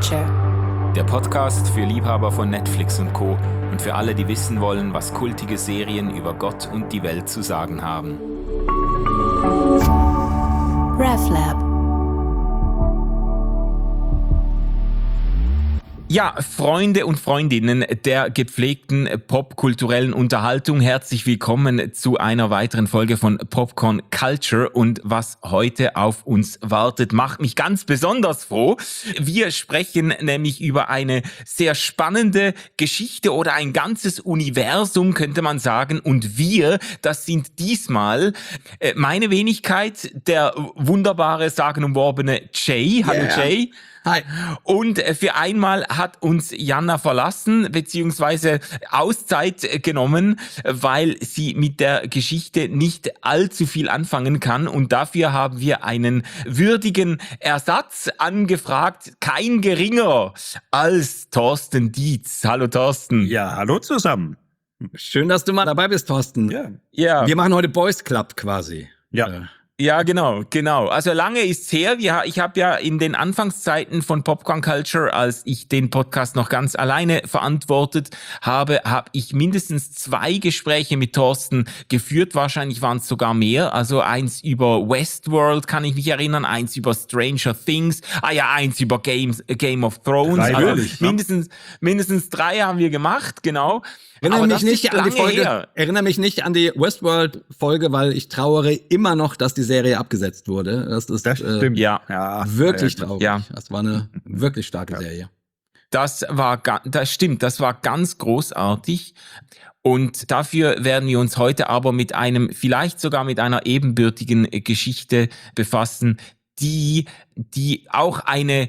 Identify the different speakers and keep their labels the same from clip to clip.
Speaker 1: Culture.
Speaker 2: Der Podcast für Liebhaber von Netflix und Co. und für alle, die wissen wollen, was kultige Serien über Gott und die Welt zu sagen haben.
Speaker 1: RevLab.
Speaker 2: Ja, Freunde und Freundinnen der gepflegten popkulturellen Unterhaltung, herzlich willkommen zu einer weiteren Folge von Popcorn Culture. Und was heute auf uns wartet, macht mich ganz besonders froh. Wir sprechen nämlich über eine sehr spannende Geschichte oder ein ganzes Universum, könnte man sagen. Und wir, das sind diesmal meine Wenigkeit, der wunderbare, sagenumworbene Jay. Hallo Jay.
Speaker 3: Hi.
Speaker 2: Und für einmal hat uns Jana verlassen, beziehungsweise Auszeit genommen, weil sie mit der Geschichte nicht allzu viel anfangen kann. Und dafür haben wir einen würdigen Ersatz angefragt. Kein geringerer als Thorsten Dietz. Hallo Thorsten.
Speaker 3: Ja, hallo zusammen. Schön, dass du mal dabei bist, Thorsten.
Speaker 2: Ja.
Speaker 3: Wir machen heute Boys Club quasi.
Speaker 2: Ja. Ja, genau. Also lange ist's her. Ich habe ja in den Anfangszeiten von Popcorn Culture, als ich den Podcast noch ganz alleine verantwortet habe ich mindestens 2 Gespräche mit Thorsten geführt. Wahrscheinlich waren es sogar mehr. Also eins über Westworld, kann ich mich erinnern, eins über Stranger Things, eins über Game of Thrones. Mindestens 3 haben wir gemacht, genau.
Speaker 3: Erinnere mich nicht an die Westworld-Folge, weil ich trauere immer noch, dass die Serie abgesetzt wurde. Das stimmt. Wirklich traurig. Ja. Das war eine wirklich starke Serie.
Speaker 2: Das stimmt, das war ganz großartig. Und dafür werden wir uns heute aber vielleicht sogar mit einer ebenbürtigen Geschichte befassen, die auch die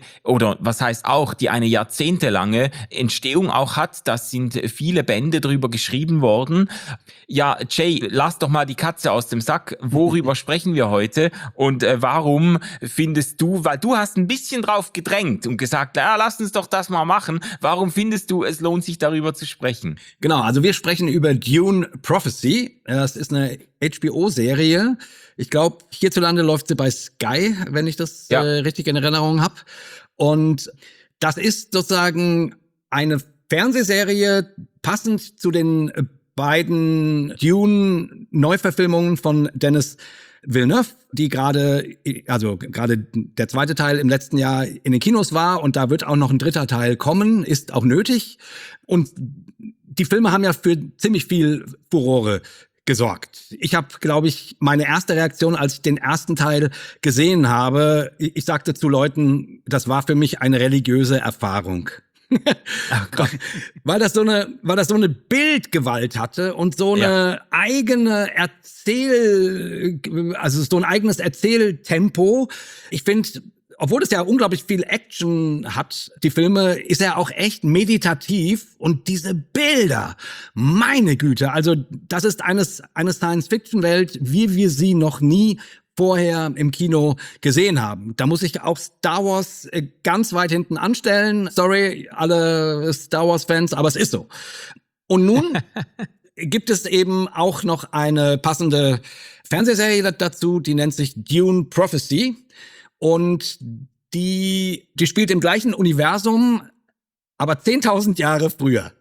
Speaker 2: eine jahrzehntelange Entstehung auch hat. Das sind viele Bände drüber geschrieben worden. Ja, Jay, lass doch mal die Katze aus dem Sack. Worüber sprechen wir heute? Und warum findest du, weil du hast ein bisschen drauf gedrängt und gesagt, lass uns doch das mal machen. Warum findest du, es lohnt sich darüber zu sprechen?
Speaker 3: Genau, also wir sprechen über Dune Prophecy. Das ist eine HBO-Serie. Ich glaube, hierzulande läuft sie bei Sky, wenn ich das richtig in Erinnerung habe. Und das ist sozusagen eine Fernsehserie, passend zu den beiden Dune-Neuverfilmungen von Denis Villeneuve, die gerade der zweite Teil im letzten Jahr in den Kinos war, und da wird auch noch ein 3. Teil kommen, ist auch nötig. Und die Filme haben ja für ziemlich viel Furore gesorgt. Ich habe, glaube ich, meine erste Reaktion, als ich den ersten Teil gesehen habe, ich sagte zu Leuten, das war für mich eine religiöse Erfahrung. Weil das so eine Bildgewalt hatte und so eine eigene so ein eigenes Erzähltempo. Ich finde, obwohl es ja unglaublich viel Action hat, die Filme, ist er auch echt meditativ, und diese Bilder, meine Güte, also das ist eine Science-Fiction-Welt, wie wir sie noch nie vorher im Kino gesehen haben. Da muss ich auch Star Wars ganz weit hinten anstellen. Sorry, alle Star Wars-Fans, aber es ist so. Und nun gibt es eben auch noch eine passende Fernsehserie dazu, die nennt sich Dune Prophecy. Und die spielt im gleichen Universum, aber 10.000 Jahre früher.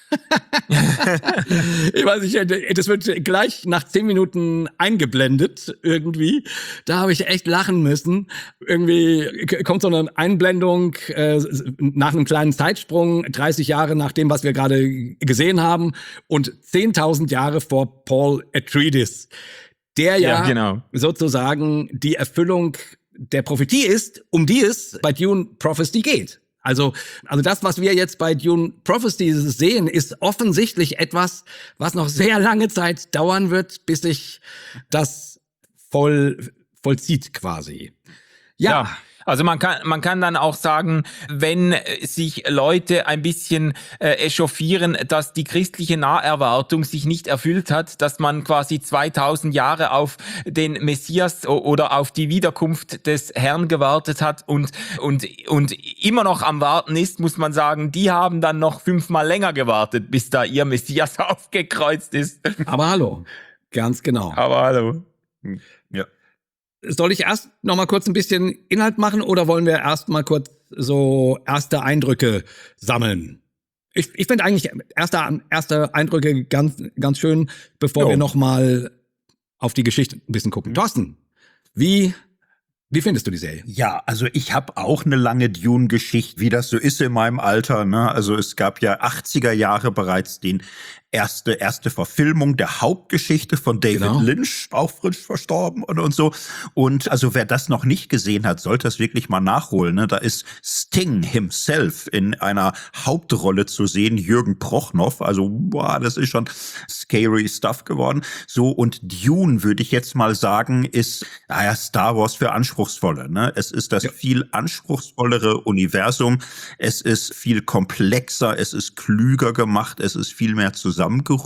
Speaker 3: Ich weiß nicht, das wird gleich nach 10 Minuten eingeblendet irgendwie. Da habe ich echt lachen müssen. Irgendwie kommt so eine Einblendung nach einem kleinen Zeitsprung, 30 Jahre nach dem, was wir gerade gesehen haben, und 10.000 Jahre vor Paul Atreides, der sozusagen die Erfüllung der Prophetie ist, um die es bei Dune Prophecy geht. Also das, was wir jetzt bei Dune Prophecy sehen, ist offensichtlich etwas, was noch sehr lange Zeit dauern wird, bis sich das vollzieht quasi. Ja.
Speaker 2: Also man kann dann auch sagen, wenn sich Leute ein bisschen echauffieren, dass die christliche Naherwartung sich nicht erfüllt hat, dass man quasi 2000 Jahre auf den Messias oder auf die Wiederkunft des Herrn gewartet hat und immer noch am Warten ist, muss man sagen, die haben dann noch 5-mal länger gewartet, bis da ihr Messias aufgekreuzt ist.
Speaker 3: Aber hallo, ganz genau.
Speaker 2: Ja.
Speaker 3: Soll ich erst noch mal kurz ein bisschen Inhalt machen, oder wollen wir erst mal kurz so erste Eindrücke sammeln. Ich finde eigentlich erste Eindrücke ganz schön, bevor wir nochmal auf die Geschichte ein bisschen gucken. Thorsten, wie findest du die Serie?
Speaker 4: Ja, also ich habe auch eine lange Dune-Geschichte, wie das so ist in meinem Alter, ne? Also es gab ja 80er Jahre bereits den erste Verfilmung der Hauptgeschichte von David Lynch, auch frisch verstorben und so. Und also wer das noch nicht gesehen hat, sollte das wirklich mal nachholen, ne? Da ist Sting himself in einer Hauptrolle zu sehen, Jürgen Prochnow. Also, boah, das ist schon scary stuff geworden. So, und Dune, würde ich jetzt mal sagen, ist Star Wars für Anspruchsvolle, ne? Es ist das viel anspruchsvollere Universum. Es ist viel komplexer, es ist klüger gemacht, es ist viel mehr zusammengerührt.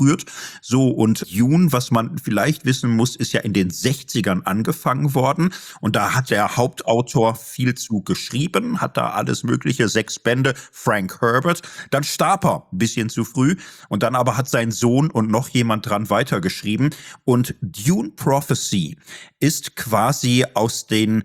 Speaker 4: So, und Dune, was man vielleicht wissen muss, ist ja in den 60ern angefangen worden. Und da hat der Hauptautor viel zu geschrieben, hat da alles mögliche, 6 Bände, Frank Herbert. Dann starb er ein bisschen zu früh. Und dann aber hat sein Sohn und noch jemand dran weitergeschrieben. Und Dune Prophecy ist quasi aus den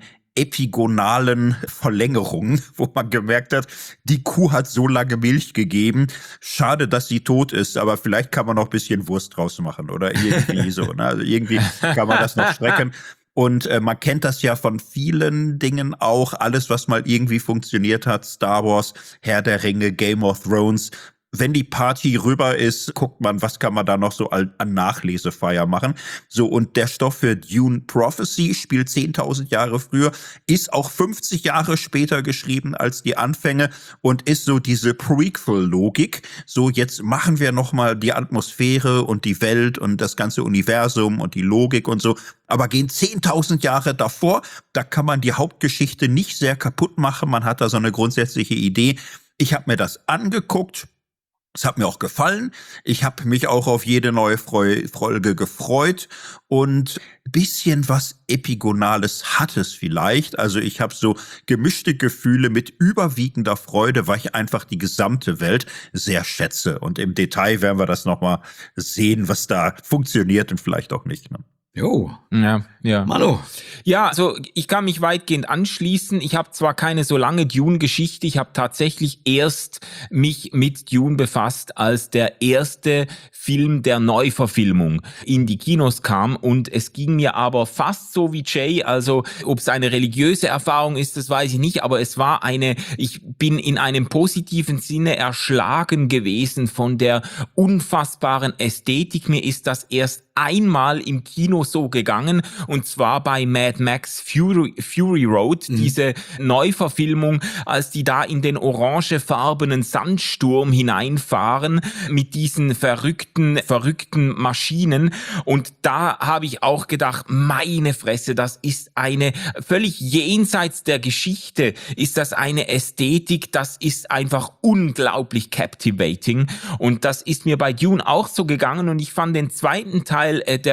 Speaker 4: epigonalen Verlängerungen, wo man gemerkt hat, die Kuh hat so lange Milch gegeben. Schade, dass sie tot ist, aber vielleicht kann man noch ein bisschen Wurst draus machen oder irgendwie so. Ne? Also irgendwie kann man das noch strecken. Und man kennt das ja von vielen Dingen auch. Alles, was mal irgendwie funktioniert hat, Star Wars, Herr der Ringe, Game of Thrones. Wenn die Party rüber ist, guckt man, was kann man da noch so an Nachlesefeier machen. So, und der Stoff für Dune Prophecy spielt 10.000 Jahre früher, ist auch 50 Jahre später geschrieben als die Anfänge und ist so diese Prequel-Logik. So, jetzt machen wir nochmal die Atmosphäre und die Welt und das ganze Universum und die Logik und so. Aber gehen 10.000 Jahre davor, da kann man die Hauptgeschichte nicht sehr kaputt machen. Man hat da so eine grundsätzliche Idee. Ich habe mir das angeguckt. Es hat mir auch gefallen. Ich habe mich auch auf jede neue Folge gefreut und bisschen was Epigonales hat es vielleicht. Also ich habe so gemischte Gefühle mit überwiegender Freude, weil ich einfach die gesamte Welt sehr schätze. Und im Detail werden wir das nochmal sehen, was da funktioniert und vielleicht auch nicht. Ne?
Speaker 3: Jo.
Speaker 2: Ja.
Speaker 3: Manu.
Speaker 2: Ja, also ich kann mich weitgehend anschließen. Ich habe zwar keine so lange Dune-Geschichte, ich habe tatsächlich erst mich mit Dune befasst, als der erste Film der Neuverfilmung in die Kinos kam, und es ging mir aber fast so wie Jay, also ob es eine religiöse Erfahrung ist, das weiß ich nicht, aber es war ich bin in einem positiven Sinne erschlagen gewesen von der unfassbaren Ästhetik. Mir ist das erst einmal im Kino so gegangen, und zwar bei Mad Max Fury Road, diese Neuverfilmung, als die da in den orangefarbenen Sandsturm hineinfahren mit diesen verrückten Maschinen, und da habe ich auch gedacht, meine Fresse, das ist eine völlig jenseits der Geschichte, ist das eine Ästhetik, das ist einfach unglaublich captivating, und das ist mir bei Dune auch so gegangen, und ich fand den zweiten Teil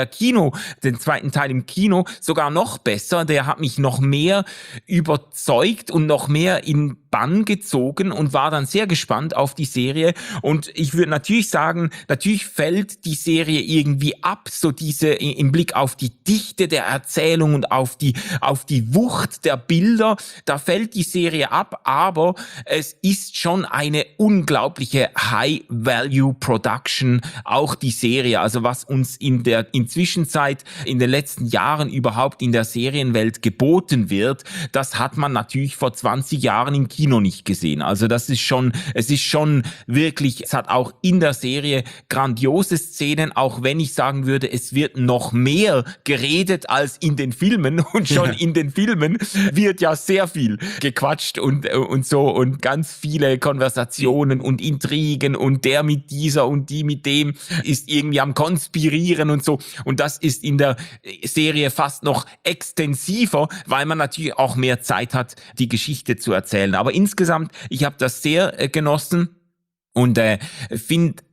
Speaker 2: im Kino sogar noch besser. Der hat mich noch mehr überzeugt und noch mehr in Bann gezogen und war dann sehr gespannt auf die Serie. Und ich würde natürlich sagen, natürlich fällt die Serie irgendwie ab, so diese im Blick auf die Dichte der Erzählung und auf die Wucht der Bilder. Da fällt die Serie ab, aber es ist schon eine unglaubliche High-Value-Production, auch die Serie. Also was uns in der Zwischenzeit, in den letzten Jahren überhaupt in der Serienwelt geboten wird, das hat man natürlich vor 20 Jahren im Kino nicht gesehen. Also es ist schon wirklich, es hat auch in der Serie grandiose Szenen, auch wenn ich sagen würde, es wird noch mehr geredet als in den Filmen, und schon in den Filmen wird ja sehr viel gequatscht und so, und ganz viele Konversationen und Intrigen, und der mit dieser und die mit dem ist irgendwie am Konspirieren und so, und das ist in der Serie fast noch extensiver, weil man natürlich auch mehr Zeit hat, die Geschichte zu erzählen. Aber insgesamt, ich habe das sehr genossen und finde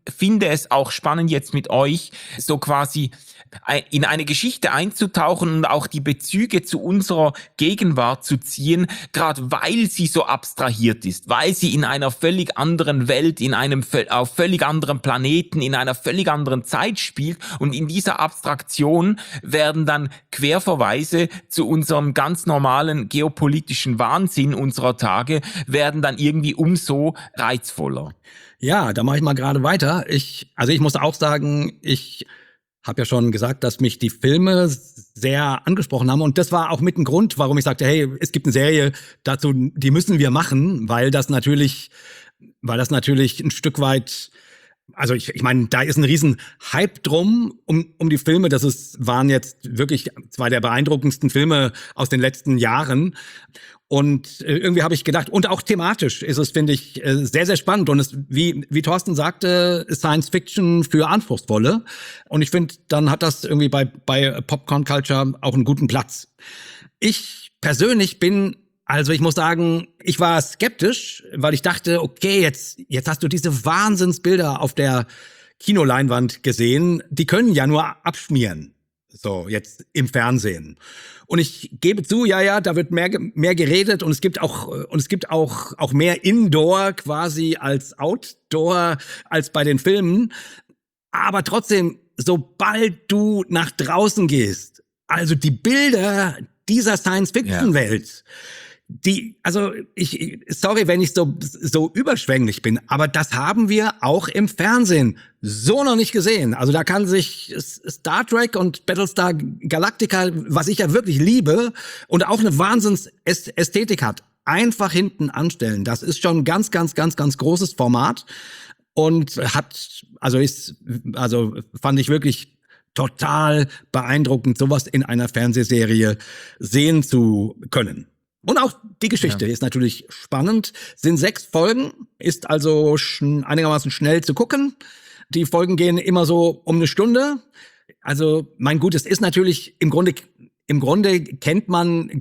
Speaker 2: finde es auch spannend jetzt mit euch, so quasi in eine Geschichte einzutauchen und auch die Bezüge zu unserer Gegenwart zu ziehen, gerade weil sie so abstrahiert ist, weil sie in einer völlig anderen Welt, auf völlig anderen Planeten, in einer völlig anderen Zeit spielt, und in dieser Abstraktion werden dann Querverweise zu unserem ganz normalen geopolitischen Wahnsinn unserer Tage, werden dann irgendwie umso reizvoller.
Speaker 3: Ja, da mache ich mal gerade weiter. Ich muss auch sagen, ich habe ja schon gesagt, dass mich die Filme sehr angesprochen haben, und das war auch mit ein Grund, warum ich sagte, hey, es gibt eine Serie dazu, die müssen wir machen, weil das natürlich ein Stück weit, also ich meine, da ist ein riesen Hype drum um die Filme. Waren jetzt wirklich zwei der beeindruckendsten Filme aus den letzten Jahren. Und irgendwie habe ich gedacht, und auch thematisch ist es, finde ich, sehr, sehr spannend. Und es, wie Thorsten sagte, Science Fiction für Anspruchsvolle. Und ich finde, dann hat das irgendwie bei Popcorn Culture auch einen guten Platz. Ich persönlich ich muss sagen, ich war skeptisch, weil ich dachte, okay, jetzt hast du diese Wahnsinnsbilder auf der Kinoleinwand gesehen. Die können ja nur abschmieren. So, jetzt im Fernsehen. Und ich gebe zu, ja, da wird mehr geredet, und es gibt auch mehr Indoor quasi als Outdoor als bei den Filmen. Aber trotzdem, sobald du nach draußen gehst, also die Bilder dieser Science-Fiction-Welt, sorry, wenn ich so überschwänglich bin, aber das haben wir auch im Fernsehen so noch nicht gesehen. Also da kann sich Star Trek und Battlestar Galactica, was ich ja wirklich liebe und auch eine Wahnsinnsästhetik hat, einfach hinten anstellen. Das ist schon ein ganz, ganz, ganz, ganz großes Format und fand ich wirklich total beeindruckend, sowas in einer Fernsehserie sehen zu können. Und auch die Geschichte ist natürlich spannend. Sind 6 Folgen, ist also einigermaßen schnell zu gucken. Die Folgen gehen immer so um eine Stunde. Also, mein Gut, es ist natürlich im Grunde kennt man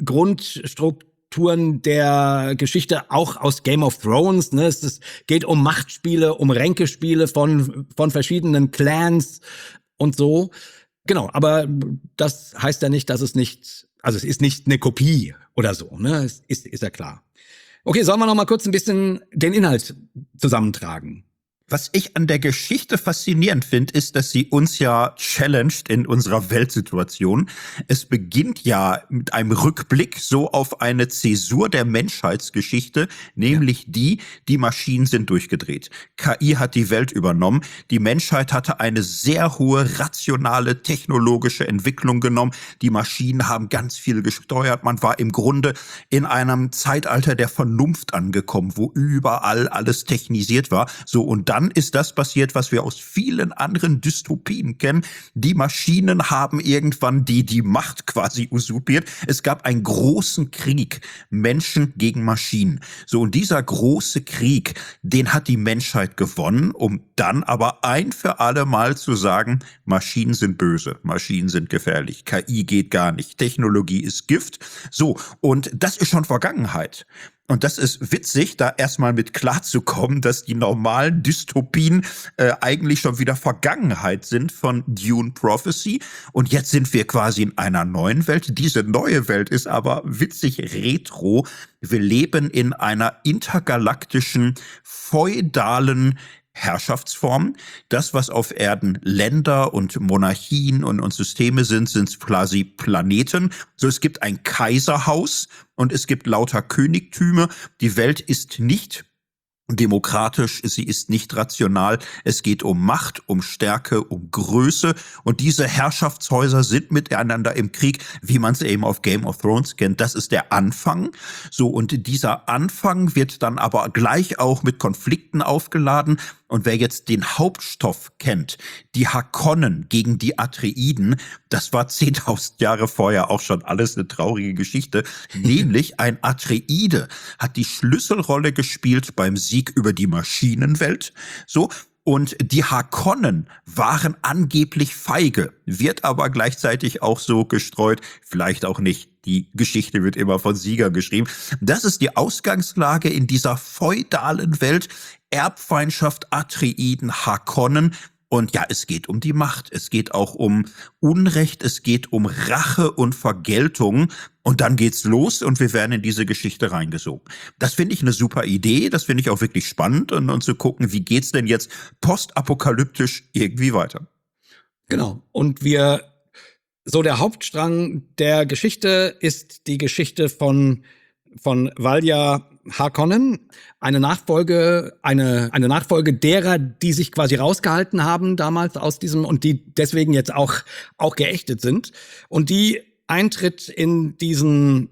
Speaker 3: Grundstrukturen der Geschichte auch aus Game of Thrones. Ne? Es geht um Machtspiele, um Ränkespiele von verschiedenen Clans und so. Genau, aber das heißt ja nicht, dass es ist nicht eine Kopie oder so, ne? Ist ja klar. Okay, sollen wir noch mal kurz ein bisschen den Inhalt zusammentragen?
Speaker 4: Was ich an der Geschichte faszinierend finde, ist, dass sie uns ja challenged in unserer Weltsituation. Es beginnt ja mit einem Rückblick so auf eine Zäsur der Menschheitsgeschichte, nämlich die Maschinen sind durchgedreht. KI hat die Welt übernommen. Die Menschheit hatte eine sehr hohe rationale technologische Entwicklung genommen. Die Maschinen haben ganz viel gesteuert. Man war im Grunde in einem Zeitalter der Vernunft angekommen, wo überall alles technisiert war. So, und dann ist das passiert, was wir aus vielen anderen Dystopien kennen. Die Maschinen haben irgendwann die Macht quasi usurpiert. Es gab einen großen Krieg, Menschen gegen Maschinen. So, und dieser große Krieg, den hat die Menschheit gewonnen, um dann aber ein für alle Mal zu sagen, Maschinen sind böse, Maschinen sind gefährlich, KI geht gar nicht, Technologie ist Gift. So, und das ist schon Vergangenheit. Und das ist witzig, da erstmal mit klarzukommen, dass die normalen Dystopien eigentlich schon wieder Vergangenheit sind von Dune Prophecy. Und jetzt sind wir quasi in einer neuen Welt. Diese neue Welt ist aber witzig retro. Wir leben in einer intergalaktischen, feudalen Herrschaftsformen. Das, was auf Erden Länder und Monarchien und Systeme sind quasi Planeten. So, es gibt ein Kaiserhaus und es gibt lauter Königtümer. Die Welt ist nicht demokratisch, sie ist nicht rational. Es geht um Macht, um Stärke, um Größe. Und diese Herrschaftshäuser sind miteinander im Krieg, wie man es eben auf Game of Thrones kennt. Das ist der Anfang. So, und dieser Anfang wird dann aber gleich auch mit Konflikten aufgeladen. Und wer jetzt den Hauptstoff kennt, die Harkonnen gegen die Atreiden, das war 10.000 Jahre vorher auch schon alles eine traurige Geschichte. Nämlich ein Atreide hat die Schlüsselrolle gespielt beim Sieg über die Maschinenwelt. So. Und die Harkonnen waren angeblich feige, wird aber gleichzeitig auch so gestreut, vielleicht auch nicht. Die Geschichte wird immer von Siegern geschrieben. Das ist die Ausgangslage in dieser feudalen Welt. Erbfeindschaft Atreiden, Harkonnen. Und ja, es geht um die Macht, es geht auch um Unrecht, es geht um Rache und Vergeltung. Und dann geht's los und wir werden in diese Geschichte reingesogen. Das finde ich eine super Idee, das finde ich auch wirklich spannend und zu gucken, wie geht's denn jetzt postapokalyptisch irgendwie weiter.
Speaker 3: Genau. Und der Hauptstrang der Geschichte ist die Geschichte von Valja Harkonnen, eine Nachfolge derer, die sich quasi rausgehalten haben damals aus diesem und die deswegen jetzt auch geächtet sind und die Eintritt in diesen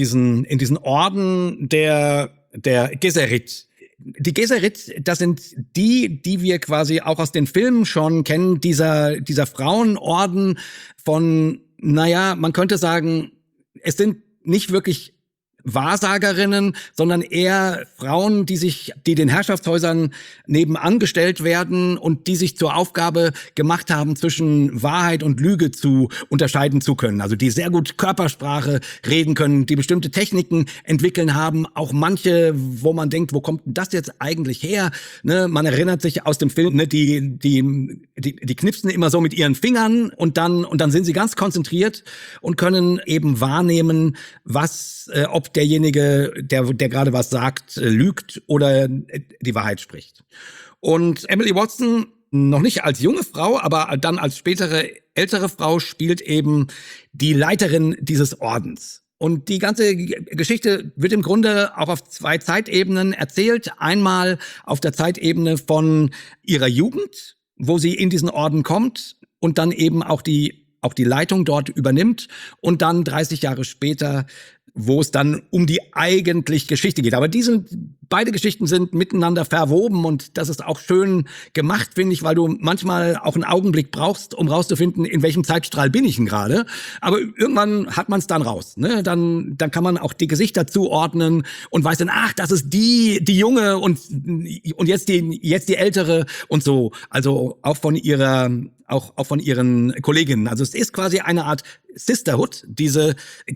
Speaker 3: Orden der Gesserit. Die Gesserit, das sind die wir quasi auch aus den Filmen schon kennen, dieser Frauenorden von, naja, man könnte sagen, es sind nicht wirklich Wahrsagerinnen, sondern eher Frauen, die den Herrschaftshäusern nebenan gestellt werden und die sich zur Aufgabe gemacht haben, zwischen Wahrheit und Lüge zu unterscheiden zu können. Also die sehr gut Körpersprache reden können, die bestimmte Techniken entwickeln haben, auch manche, wo man denkt, wo kommt denn das jetzt eigentlich her? Ne, man erinnert sich aus dem Film, ne, die knipsen immer so mit ihren Fingern und dann sind sie ganz konzentriert und können eben wahrnehmen, ob derjenige, der gerade was sagt, lügt oder die Wahrheit spricht. Und Emily Watson, noch nicht als junge Frau, aber dann als spätere ältere Frau, spielt eben die Leiterin dieses Ordens. Und die ganze Geschichte wird im Grunde auch auf 2 Zeitebenen erzählt. Einmal auf der Zeitebene von ihrer Jugend, wo sie in diesen Orden kommt und dann eben auch die Leitung dort übernimmt und dann 30 Jahre später, wo es dann um die eigentlich Geschichte geht. Aber beide Geschichten sind miteinander verwoben und das ist auch schön gemacht, finde ich, weil du manchmal auch einen Augenblick brauchst, um rauszufinden, in welchem Zeitstrahl bin ich denn gerade. Aber irgendwann hat man es dann raus. Ne? Dann kann man auch die Gesichter zuordnen und weiß dann, ach, das ist die Junge und jetzt die Ältere und so. Also auch von ihren Kolleginnen. Also es ist quasi eine Art Sisterhood, dieser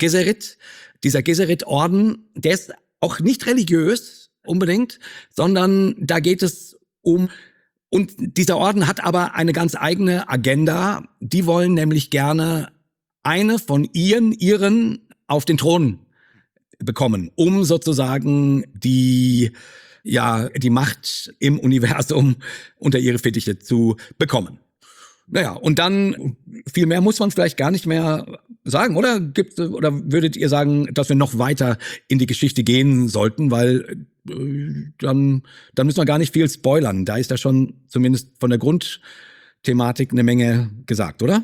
Speaker 3: Gesserit-Orden, der ist auch nicht religiös unbedingt, sondern da geht es und dieser Orden hat aber eine ganz eigene Agenda. Die wollen nämlich gerne eine von ihren auf den Thron bekommen, um sozusagen die Macht im Universum unter ihre Fittiche zu bekommen. Naja, und dann viel mehr muss man vielleicht gar nicht mehr sagen, oder? Oder würdet ihr sagen, dass wir noch weiter in die Geschichte gehen sollten, weil dann müssen wir gar nicht viel spoilern. Da ist ja schon zumindest von der Grundthematik eine Menge gesagt, oder?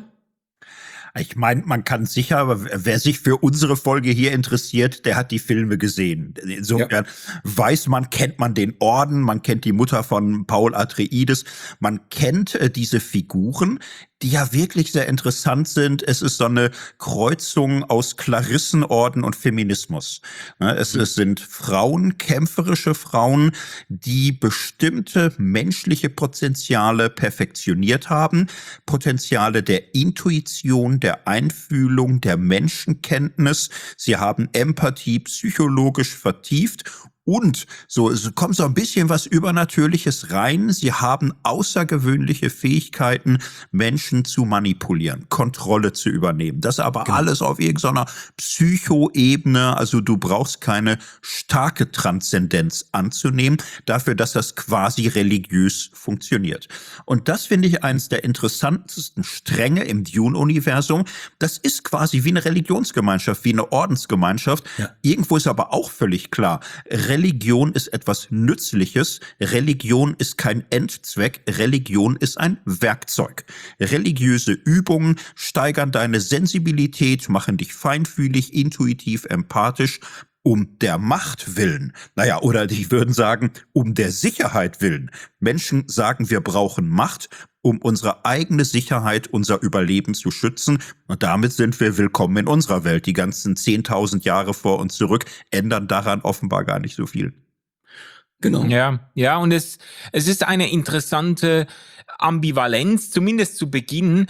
Speaker 4: Ich meine, man kann sicher, aber wer sich für unsere Folge hier interessiert, der hat die Filme gesehen. Insofern kennt man den Orden, man kennt die Mutter von Paul Atreides, man kennt diese Figuren, die ja wirklich sehr interessant sind. Es ist so eine Kreuzung aus Klarissenorden und Feminismus. Es sind Frauen, kämpferische Frauen, die bestimmte menschliche Potenziale perfektioniert haben. Potenziale der Intuition, der Einfühlung, der Menschenkenntnis. Sie haben Empathie psychologisch vertieft. Und es kommt so ein bisschen was Übernatürliches rein. Sie haben außergewöhnliche Fähigkeiten, Menschen zu manipulieren, Kontrolle zu übernehmen. Das aber alles auf irgendeiner Psychoebene. Also du brauchst keine starke Transzendenz anzunehmen, dafür, dass das quasi religiös funktioniert. Und das finde ich eines der interessantesten Stränge im Dune-Universum. Das ist quasi wie eine Religionsgemeinschaft, wie eine Ordensgemeinschaft. Ja. Irgendwo ist aber auch völlig klar, Religion ist etwas Nützliches. Religion ist kein Endzweck. Religion ist ein Werkzeug. Religiöse Übungen steigern deine Sensibilität, machen dich feinfühlig, intuitiv, empathisch. Um der Macht willen. Oder die würden sagen, um der Sicherheit willen. Menschen sagen, wir brauchen Macht, um unsere eigene Sicherheit, unser Überleben zu schützen. Und damit sind wir willkommen in unserer Welt. Die ganzen 10.000 Jahre vor uns zurück ändern daran offenbar gar nicht so viel.
Speaker 2: Genau. Ja, und es ist eine interessante Ambivalenz, zumindest zu Beginn.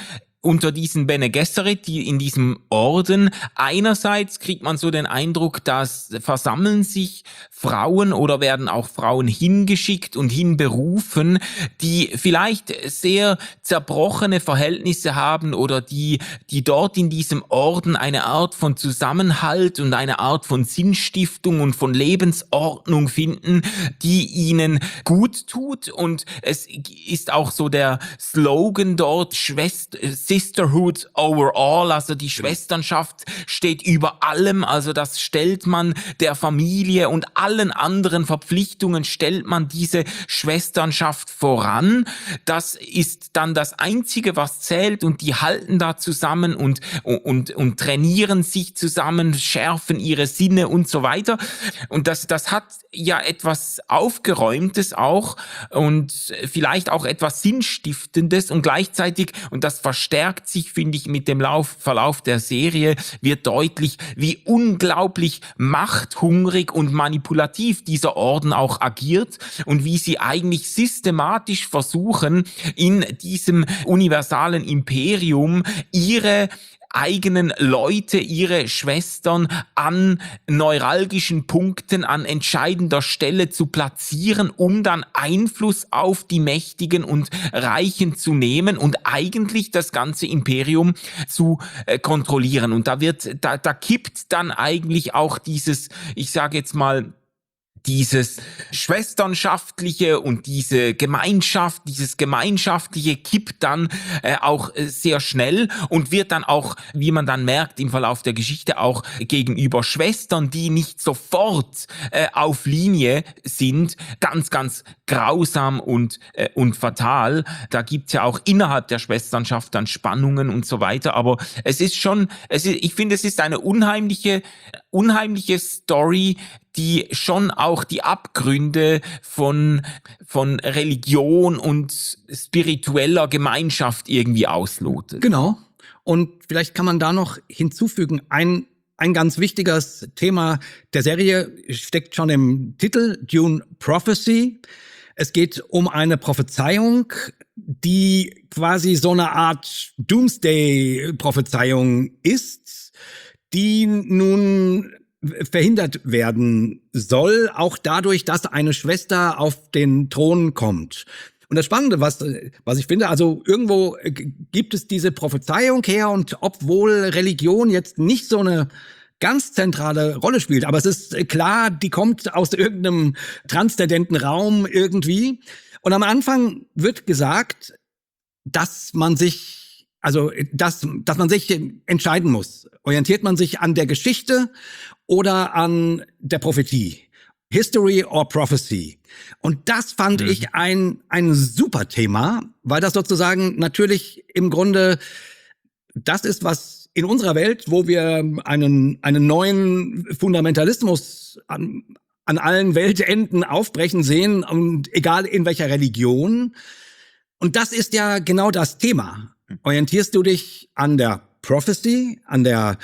Speaker 2: unter diesen Bene Gesserit, die in diesem Orden, einerseits kriegt man so den Eindruck, dass versammeln sich Frauen oder werden auch Frauen hingeschickt und hinberufen, die vielleicht sehr zerbrochene Verhältnisse haben oder die dort in diesem Orden eine Art von Zusammenhalt und eine Art von Sinnstiftung und von Lebensordnung finden, die ihnen gut tut. Und es ist auch so der Slogan dort, Sisterhood over all, also die Schwesternschaft steht über allem, also das stellt man der Familie und allen anderen Verpflichtungen stellt man diese Schwesternschaft voran. Das ist dann das Einzige, was zählt, und die halten da zusammen und trainieren sich zusammen, schärfen ihre Sinne und so weiter. Und das hat ja etwas Aufgeräumtes auch und vielleicht auch etwas Sinnstiftendes, und gleichzeitig, und das verstärkt sich, finde ich, mit dem Verlauf der Serie, wird deutlich, wie unglaublich machthungrig und manipulativ dieser Orden auch agiert und wie sie eigentlich systematisch versuchen, in diesem universalen Imperium ihre eigenen Leute, ihre Schwestern an neuralgischen Punkten, an entscheidender Stelle zu platzieren, um dann Einfluss auf die Mächtigen und Reichen zu nehmen und eigentlich das ganze Imperium zu kontrollieren. Und da kippt dann eigentlich auch dieses, ich sage jetzt mal, dieses Schwesternschaftliche und diese Gemeinschaft, dieses Gemeinschaftliche kippt dann auch sehr schnell und wird dann auch, wie man dann merkt im Verlauf der Geschichte, auch gegenüber Schwestern, die nicht sofort auf Linie sind, ganz, ganz grausam und fatal. Da gibt's ja auch innerhalb der Schwesternschaft dann Spannungen und so weiter, aber ich finde, es ist eine unheimliche Story, die schon auch die Abgründe von Religion und spiritueller Gemeinschaft irgendwie auslotet.
Speaker 3: Genau. Und vielleicht kann man da noch hinzufügen, ein ganz wichtiges Thema der Serie steckt schon im Titel, Dune Prophecy. Es geht um eine Prophezeiung, die quasi so eine Art Doomsday-Prophezeiung ist, die nun verhindert werden soll, auch dadurch, dass eine Schwester auf den Thron kommt. Und das Spannende, was ich finde, also irgendwo gibt es diese Prophezeiung her, und obwohl Religion jetzt nicht so eine ganz zentrale Rolle spielt, aber es ist klar, die kommt aus irgendeinem transzendenten Raum irgendwie. Und am Anfang wird gesagt, dass man sich entscheiden muss. Orientiert man sich an der Geschichte oder an der Prophetie? History or Prophecy? Und das fand ich ein super Thema, weil das sozusagen natürlich im Grunde das ist, was in unserer Welt, wo wir einen neuen Fundamentalismus an allen Weltenden aufbrechen sehen, und egal in welcher Religion. Und das ist ja genau das Thema. Orientierst du dich an der Prophecy, an der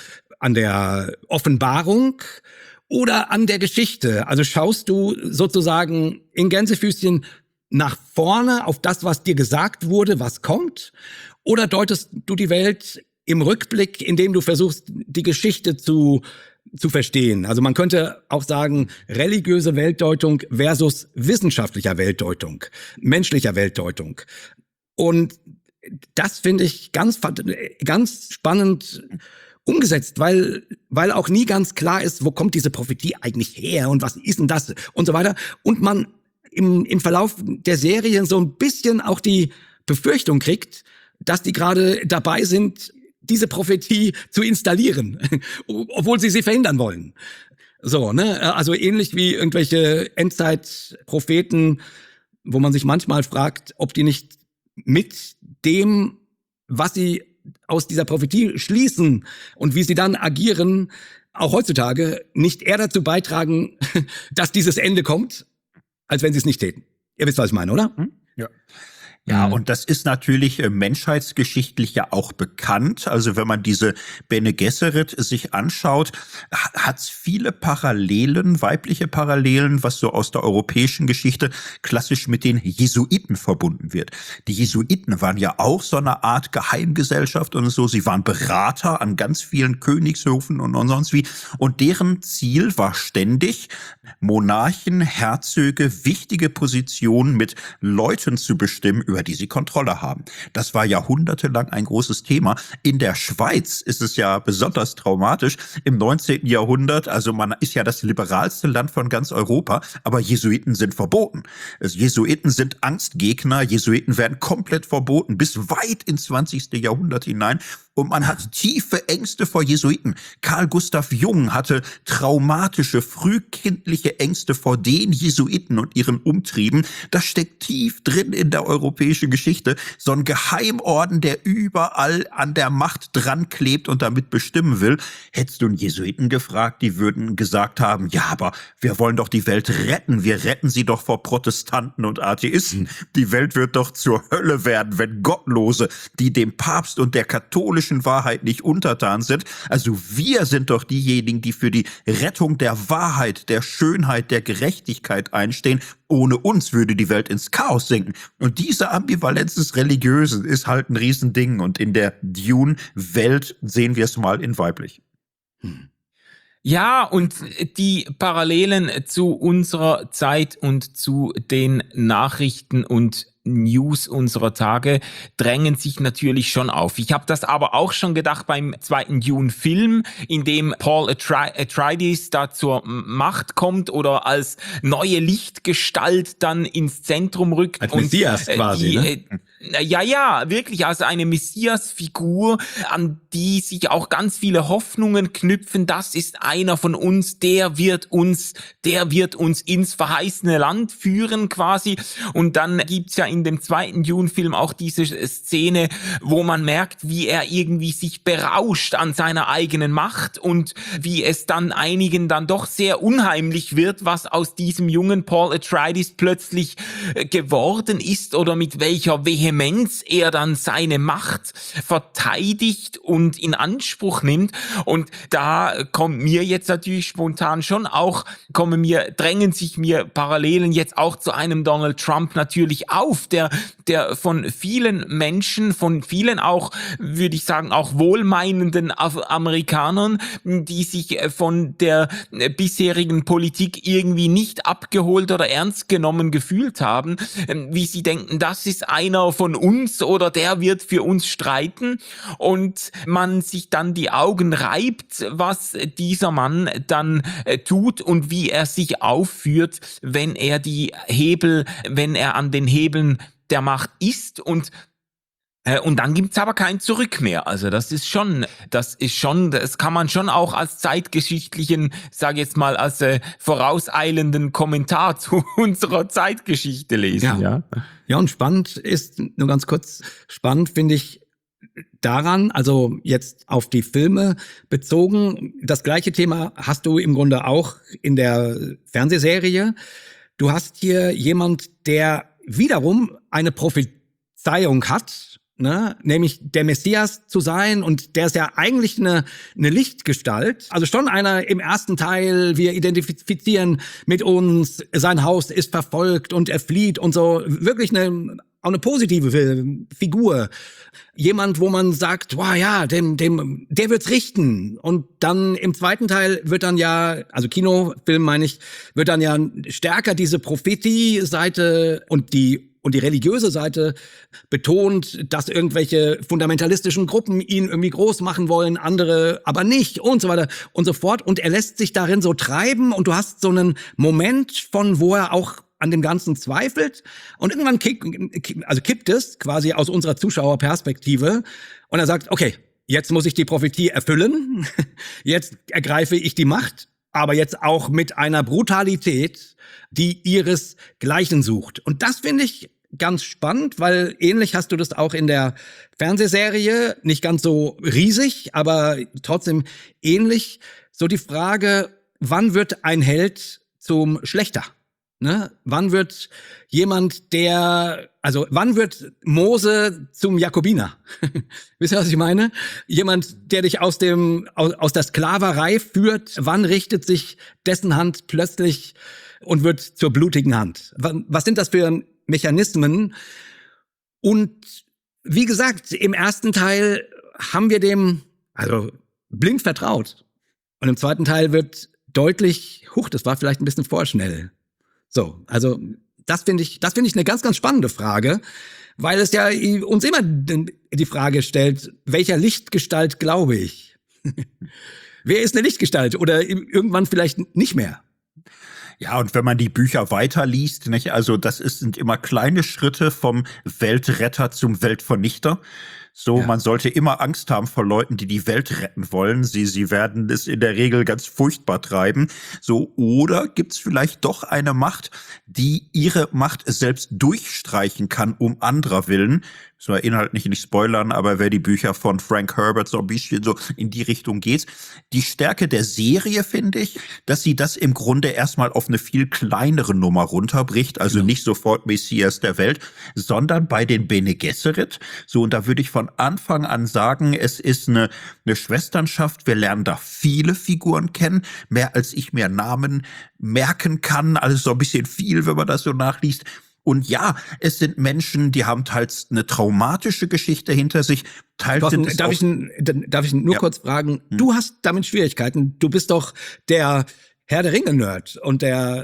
Speaker 3: Offenbarung oder an der Geschichte? Also schaust du sozusagen in Gänsefüßchen nach vorne auf das, was dir gesagt wurde, was kommt? Oder deutest du die Welt im Rückblick, indem du versuchst, die Geschichte zu verstehen? Also man könnte auch sagen, religiöse Weltdeutung versus wissenschaftlicher Weltdeutung, menschlicher Weltdeutung. Und das finde ich ganz spannend umgesetzt, weil auch nie ganz klar ist, wo kommt diese Prophetie eigentlich her und was ist denn das und so weiter. Und man im Verlauf der Serie so ein bisschen auch die Befürchtung kriegt, dass die gerade dabei sind, diese Prophetie zu installieren, obwohl sie verhindern wollen. So, ne? Also ähnlich wie irgendwelche Endzeitpropheten, wo man sich manchmal fragt, ob die nicht mit dem, was sie aus dieser Prophetie schließen und wie sie dann agieren, auch heutzutage nicht eher dazu beitragen, dass dieses Ende kommt, als wenn sie es nicht täten. Ihr wisst, was ich meine, oder?
Speaker 4: Ja. Ja, und das ist natürlich menschheitsgeschichtlich ja auch bekannt. Also wenn man diese Bene Gesserit sich anschaut, hat's viele Parallelen, weibliche Parallelen, was so aus der europäischen Geschichte klassisch mit den Jesuiten verbunden wird. Die Jesuiten waren ja auch so eine Art Geheimgesellschaft und so. Sie waren Berater an ganz vielen Königshöfen und sonst wie. Und deren Ziel war ständig, Monarchen, Herzöge, wichtige Positionen mit Leuten zu bestimmen, über die sie Kontrolle haben. Das war jahrhundertelang ein großes Thema. In der Schweiz ist es ja besonders traumatisch. Im 19. Jahrhundert, also man ist ja das liberalste Land von ganz Europa, aber Jesuiten sind verboten. Also Jesuiten sind Angstgegner, Jesuiten werden komplett verboten, bis weit ins 20. Jahrhundert hinein. Und man hat tiefe Ängste vor Jesuiten. Carl Gustav Jung hatte traumatische, frühkindliche Ängste vor den Jesuiten und ihren Umtrieben. Das steckt tief drin in der europäischen Geschichte. So ein Geheimorden, der überall an der Macht dran klebt und damit bestimmen will. Hättest du einen Jesuiten gefragt, die würden gesagt haben, ja, aber wir wollen doch die Welt retten. Wir retten sie doch vor Protestanten und Atheisten. Die Welt wird doch zur Hölle werden, wenn Gottlose, die dem Papst und der katholischen Wahrheit nicht untertan sind. Also wir sind doch diejenigen, die für die Rettung der Wahrheit, der Schönheit, der Gerechtigkeit einstehen. Ohne uns würde die Welt ins Chaos sinken. Und diese Ambivalenz des Religiösen ist halt ein Riesending. Und in der Dune-Welt sehen wir es mal in weiblich.
Speaker 2: Ja, und die Parallelen zu unserer Zeit und zu den Nachrichten und News unserer Tage drängen sich natürlich schon auf. Ich habe das aber auch schon gedacht beim zweiten Dune-Film, in dem Paul Atreides da zur Macht kommt oder als neue Lichtgestalt dann ins Zentrum rückt.
Speaker 3: Als Messias quasi, ne?
Speaker 2: Ja, wirklich als eine Messias-Figur, an die sich auch ganz viele Hoffnungen knüpfen. Das ist einer von uns, der wird uns ins verheißene Land führen quasi. Und dann gibt's ja in dem zweiten Dune-Film auch diese Szene, wo man merkt, wie er irgendwie sich berauscht an seiner eigenen Macht und wie es dann einigen dann doch sehr unheimlich wird, was aus diesem jungen Paul Atreides plötzlich geworden ist oder mit welcher Vehemenz er dann seine Macht verteidigt und in Anspruch nimmt. Und da kommt mir jetzt natürlich spontan schon auch, drängen sich mir Parallelen jetzt auch zu einem Donald Trump natürlich auf, der von vielen Menschen, von vielen auch, würde ich sagen, auch wohlmeinenden Amerikanern, die sich von der bisherigen Politik irgendwie nicht abgeholt oder ernst genommen gefühlt haben, wie sie denken, das ist einer von uns oder der wird für uns streiten und man sich dann die Augen reibt, was dieser Mann dann tut und wie er sich aufführt, wenn er an den Hebeln der Macht ist und dann gibt's aber kein Zurück mehr. Also das kann man schon auch als zeitgeschichtlichen, sage jetzt mal, als vorauseilenden Kommentar zu unserer Zeitgeschichte lesen.
Speaker 3: Ja, und spannend ist, nur ganz kurz, spannend finde ich daran, also jetzt auf die Filme bezogen, das gleiche Thema hast du im Grunde auch in der Fernsehserie. Du hast hier jemand, der wiederum eine Prophezeiung hat, ne, nämlich der Messias zu sein, und der ist ja eigentlich eine Lichtgestalt. Also schon einer im ersten Teil, wir identifizieren mit uns, sein Haus ist verfolgt und er flieht und so, wirklich auch eine positive Figur. Jemand, wo man sagt, wow, ja, der wird's richten. Und dann im zweiten Teil wird dann ja, also Kinofilm meine ich, wird dann ja stärker diese Prophetie-Seite und die religiöse Seite betont, dass irgendwelche fundamentalistischen Gruppen ihn irgendwie groß machen wollen, andere aber nicht und so weiter und so fort. Und er lässt sich darin so treiben und du hast so einen Moment von, wo er auch an dem Ganzen zweifelt und irgendwann kippt es quasi aus unserer Zuschauerperspektive und er sagt, okay, jetzt muss ich die Prophetie erfüllen, jetzt ergreife ich die Macht, aber jetzt auch mit einer Brutalität, die ihresgleichen sucht. Und das finde ich ganz spannend, weil ähnlich hast du das auch in der Fernsehserie, nicht ganz so riesig, aber trotzdem ähnlich, so die Frage, wann wird ein Held zum Schlechter? Ne? Wann wird wann wird Mose zum Jakobiner? Wisst ihr, was ich meine? Jemand, der dich aus der Sklaverei führt, wann richtet sich dessen Hand plötzlich und wird zur blutigen Hand? Was sind das für Mechanismen? Und wie gesagt, im ersten Teil haben wir dem blind vertraut. Und im zweiten Teil wird deutlich, das war vielleicht ein bisschen vorschnell. So, also das finde ich eine ganz, ganz spannende Frage, weil es ja uns immer die Frage stellt, welcher Lichtgestalt glaube ich? Wer ist eine Lichtgestalt oder irgendwann vielleicht nicht mehr?
Speaker 4: Ja, und wenn man die Bücher weiterliest, nicht? Also sind immer kleine Schritte vom Weltretter zum Weltvernichter. So, man sollte immer Angst haben vor Leuten, die die Welt retten wollen. Sie werden es in der Regel ganz furchtbar treiben. So, oder gibt's vielleicht doch eine Macht, die ihre Macht selbst durchstreichen kann, um anderer willen? Müssen wir inhaltlich nicht spoilern, aber wer die Bücher von Frank Herbert so ein bisschen so in die Richtung geht. Die Stärke der Serie, finde ich, dass sie das im Grunde erstmal auf eine viel kleinere Nummer runterbricht. Also nicht sofort Messias der Welt, sondern bei den Bene Gesserit. So, und da würde ich von Anfang an sagen, es ist eine Schwesternschaft. Wir lernen da viele Figuren kennen, mehr als ich mir Namen merken kann. Also so ein bisschen viel, wenn man das so nachliest. Und ja, es sind Menschen, die haben teils eine traumatische Geschichte hinter sich. Teils
Speaker 3: darf ich nur kurz fragen, du hast damit Schwierigkeiten. Du bist doch der Herr der Ringe-Nerd und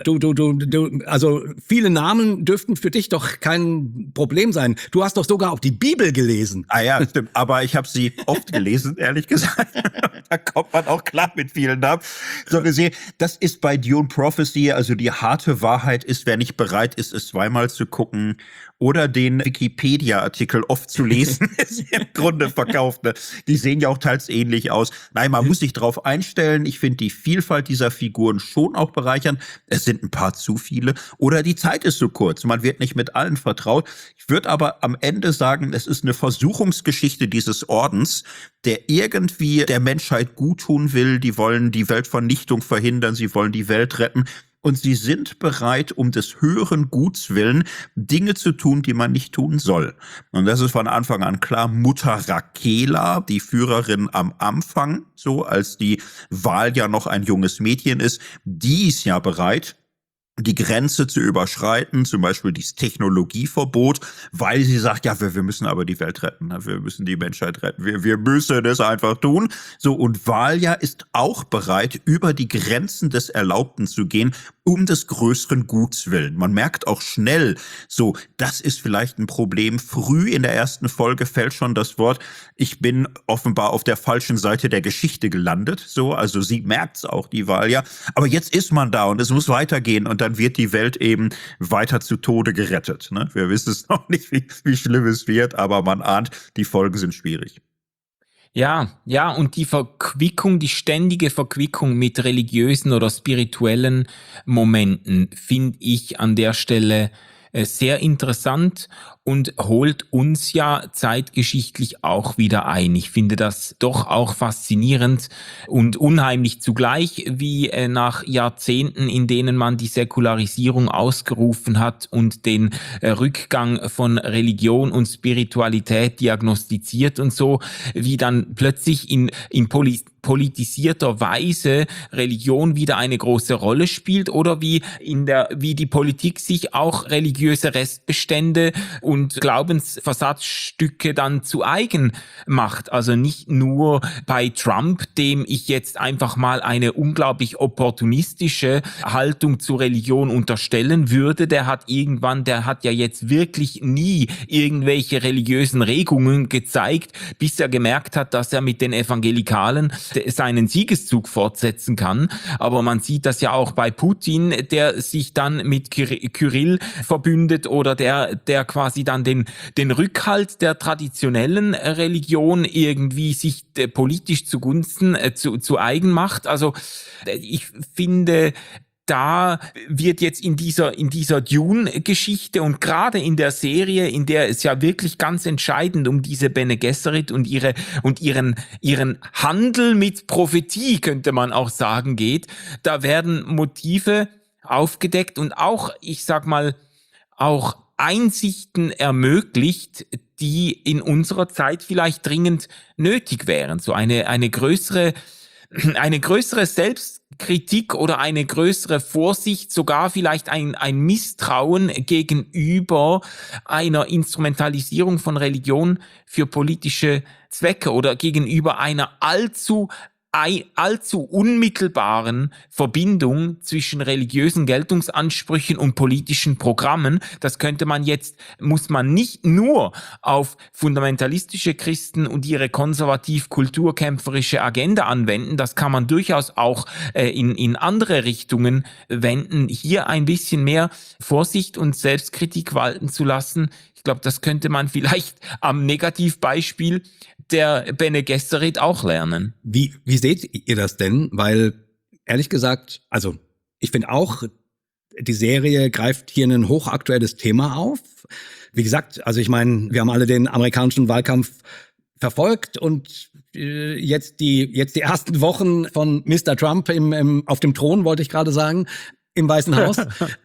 Speaker 3: also viele Namen dürften für dich doch kein Problem sein. Du hast doch sogar auch die Bibel gelesen.
Speaker 4: Ah ja, stimmt. Aber ich habe sie oft gelesen, ehrlich gesagt. Da kommt man auch klar mit vielen Namen. So gesehen, das ist bei Dune Prophecy, also die harte Wahrheit ist, wer nicht bereit ist, es zweimal zu gucken oder den Wikipedia-Artikel oft zu lesen, ist im Grunde verkauft. Ne? Die sehen ja auch teils ähnlich aus. Nein, man muss sich drauf einstellen. Ich finde die Vielfalt dieser Figuren schon auch bereichern. Es sind ein paar zu viele. Oder die Zeit ist so kurz. Man wird nicht mit allen vertraut. Ich würde aber am Ende sagen, es ist eine Versuchungsgeschichte dieses Ordens, der irgendwie der Menschheit guttun will. Die wollen die Weltvernichtung verhindern. Sie wollen die Welt retten. Und sie sind bereit, um des höheren Guts willen, Dinge zu tun, die man nicht tun soll. Und das ist von Anfang an klar. Mutter Rakela, die Führerin am Anfang, so als die Wahl ja noch ein junges Mädchen ist, die ist ja bereit, die Grenze zu überschreiten, zum Beispiel dieses Technologieverbot, weil sie sagt, ja, wir müssen aber die Welt retten, wir müssen die Menschheit retten, wir müssen es einfach tun. So, und Valia ist auch bereit, über die Grenzen des Erlaubten zu gehen, um des größeren Guts willen. Man merkt auch schnell, so, das ist vielleicht ein Problem. Früh in der ersten Folge fällt schon das Wort, ich bin offenbar auf der falschen Seite der Geschichte gelandet, so, also sie merkt's auch, die Valia. Aber jetzt ist man da und es muss weitergehen und dann wird die Welt eben weiter zu Tode gerettet. Ne? Wir wissen es noch nicht, wie schlimm es wird, aber man ahnt, die Folgen sind schwierig.
Speaker 2: Ja, und die Verquickung, die ständige Verquickung mit religiösen oder spirituellen Momenten finde ich an der Stelle sehr interessant und holt uns ja zeitgeschichtlich auch wieder ein. Ich finde das doch auch faszinierend und unheimlich zugleich, wie nach Jahrzehnten, in denen man die Säkularisierung ausgerufen hat und den Rückgang von Religion und Spiritualität diagnostiziert und so, wie dann plötzlich in politisierter Weise Religion wieder eine große Rolle spielt oder wie die Politik sich auch religiöse Restbestände und Glaubensversatzstücke dann zu eigen macht. Also nicht nur bei Trump, dem ich jetzt einfach mal eine unglaublich opportunistische Haltung zur Religion unterstellen würde. Der hat ja jetzt wirklich nie irgendwelche religiösen Regungen gezeigt, bis er gemerkt hat, dass er mit den Evangelikalen seinen Siegeszug fortsetzen kann. Aber man sieht das ja auch bei Putin, der sich dann mit Kyrill verbündet oder der quasi dann den Rückhalt der traditionellen Religion irgendwie sich politisch zugunsten zu eigen macht. Also ich finde, da wird jetzt in dieser Dune-Geschichte und gerade in der Serie, in der es ja wirklich ganz entscheidend um diese Bene Gesserit und ihren Handel mit Prophetie, könnte man auch sagen, geht, da werden Motive aufgedeckt und auch, ich sag mal, auch Einsichten ermöglicht, die in unserer Zeit vielleicht dringend nötig wären. So eine größere Selbstkritik oder eine größere Vorsicht, sogar vielleicht ein Misstrauen gegenüber einer Instrumentalisierung von Religion für politische Zwecke oder gegenüber einer allzu unmittelbaren Verbindung zwischen religiösen Geltungsansprüchen und politischen Programmen. Das muss man nicht nur auf fundamentalistische Christen und ihre konservativ-kulturkämpferische Agenda anwenden, das kann man durchaus auch in andere Richtungen wenden, hier ein bisschen mehr Vorsicht und Selbstkritik walten zu lassen. Ich glaube, das könnte man vielleicht am Negativbeispiel der Bene Gesserit auch lernen.
Speaker 3: Wie seht ihr das denn? Weil, ehrlich gesagt, also ich finde auch, die Serie greift hier ein hochaktuelles Thema auf. Wie gesagt, also ich meine, wir haben alle den amerikanischen Wahlkampf verfolgt und jetzt die ersten Wochen von Mr. Trump auf dem Thron, wollte ich gerade sagen, im Weißen Haus.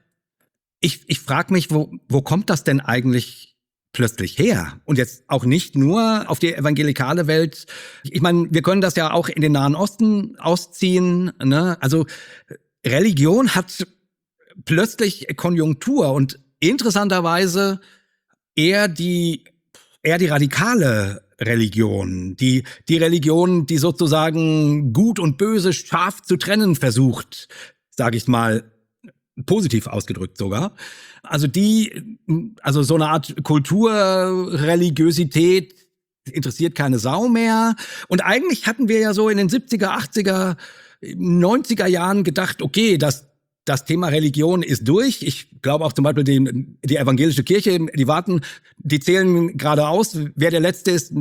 Speaker 3: Ich frage mich, wo kommt das denn eigentlich plötzlich her? Und jetzt auch nicht nur auf die evangelikale Welt. Ich meine, wir können das ja auch in den Nahen Osten ausziehen, ne? Also Religion hat plötzlich Konjunktur und interessanterweise eher die radikale Religion, die Religion, die sozusagen Gut und Böse scharf zu trennen versucht, sage ich mal, positiv ausgedrückt sogar. Also so eine Art Kulturreligiosität interessiert keine Sau mehr. Und eigentlich hatten wir ja so in den 70er, 80er, 90er Jahren gedacht, okay, das Thema Religion ist durch. Ich glaube auch zum Beispiel die evangelische Kirche, die zählen gerade aus, wer der Letzte ist,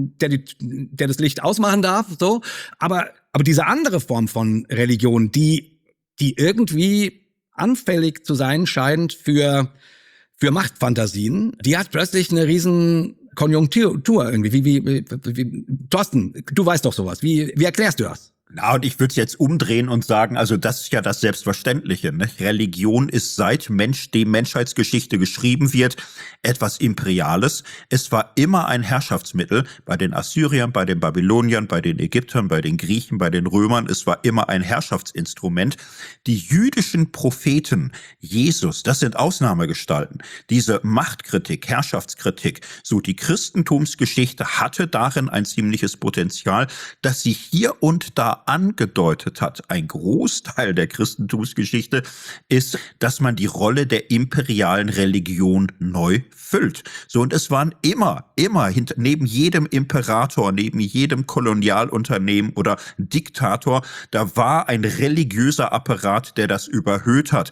Speaker 3: der das Licht ausmachen darf, so. Aber diese andere Form von Religion, die irgendwie anfällig zu sein scheint für Machtfantasien, die hat plötzlich eine riesen Konjunktur irgendwie. Wie Thorsten, du weißt doch sowas. Wie erklärst du das?
Speaker 4: Na, und ich würde es jetzt umdrehen und sagen, also das ist ja das Selbstverständliche, ne? Religion ist seit dem Menschheitsgeschichte geschrieben wird, etwas Imperiales. Es war immer ein Herrschaftsmittel bei den Assyriern, bei den Babyloniern, bei den Ägyptern, bei den Griechen, bei den Römern. Es war immer ein Herrschaftsinstrument. Die jüdischen Propheten, Jesus, das sind Ausnahmegestalten. Diese Machtkritik, Herrschaftskritik, so die Christentumsgeschichte hatte darin ein ziemliches Potenzial, dass sie hier und da angedeutet hat. Ein Großteil der Christentumsgeschichte ist, dass man die Rolle der imperialen Religion neu füllt. So, und es waren immer neben jedem Imperator, neben jedem Kolonialunternehmen oder Diktator, da war ein religiöser Apparat, der das überhöht hat.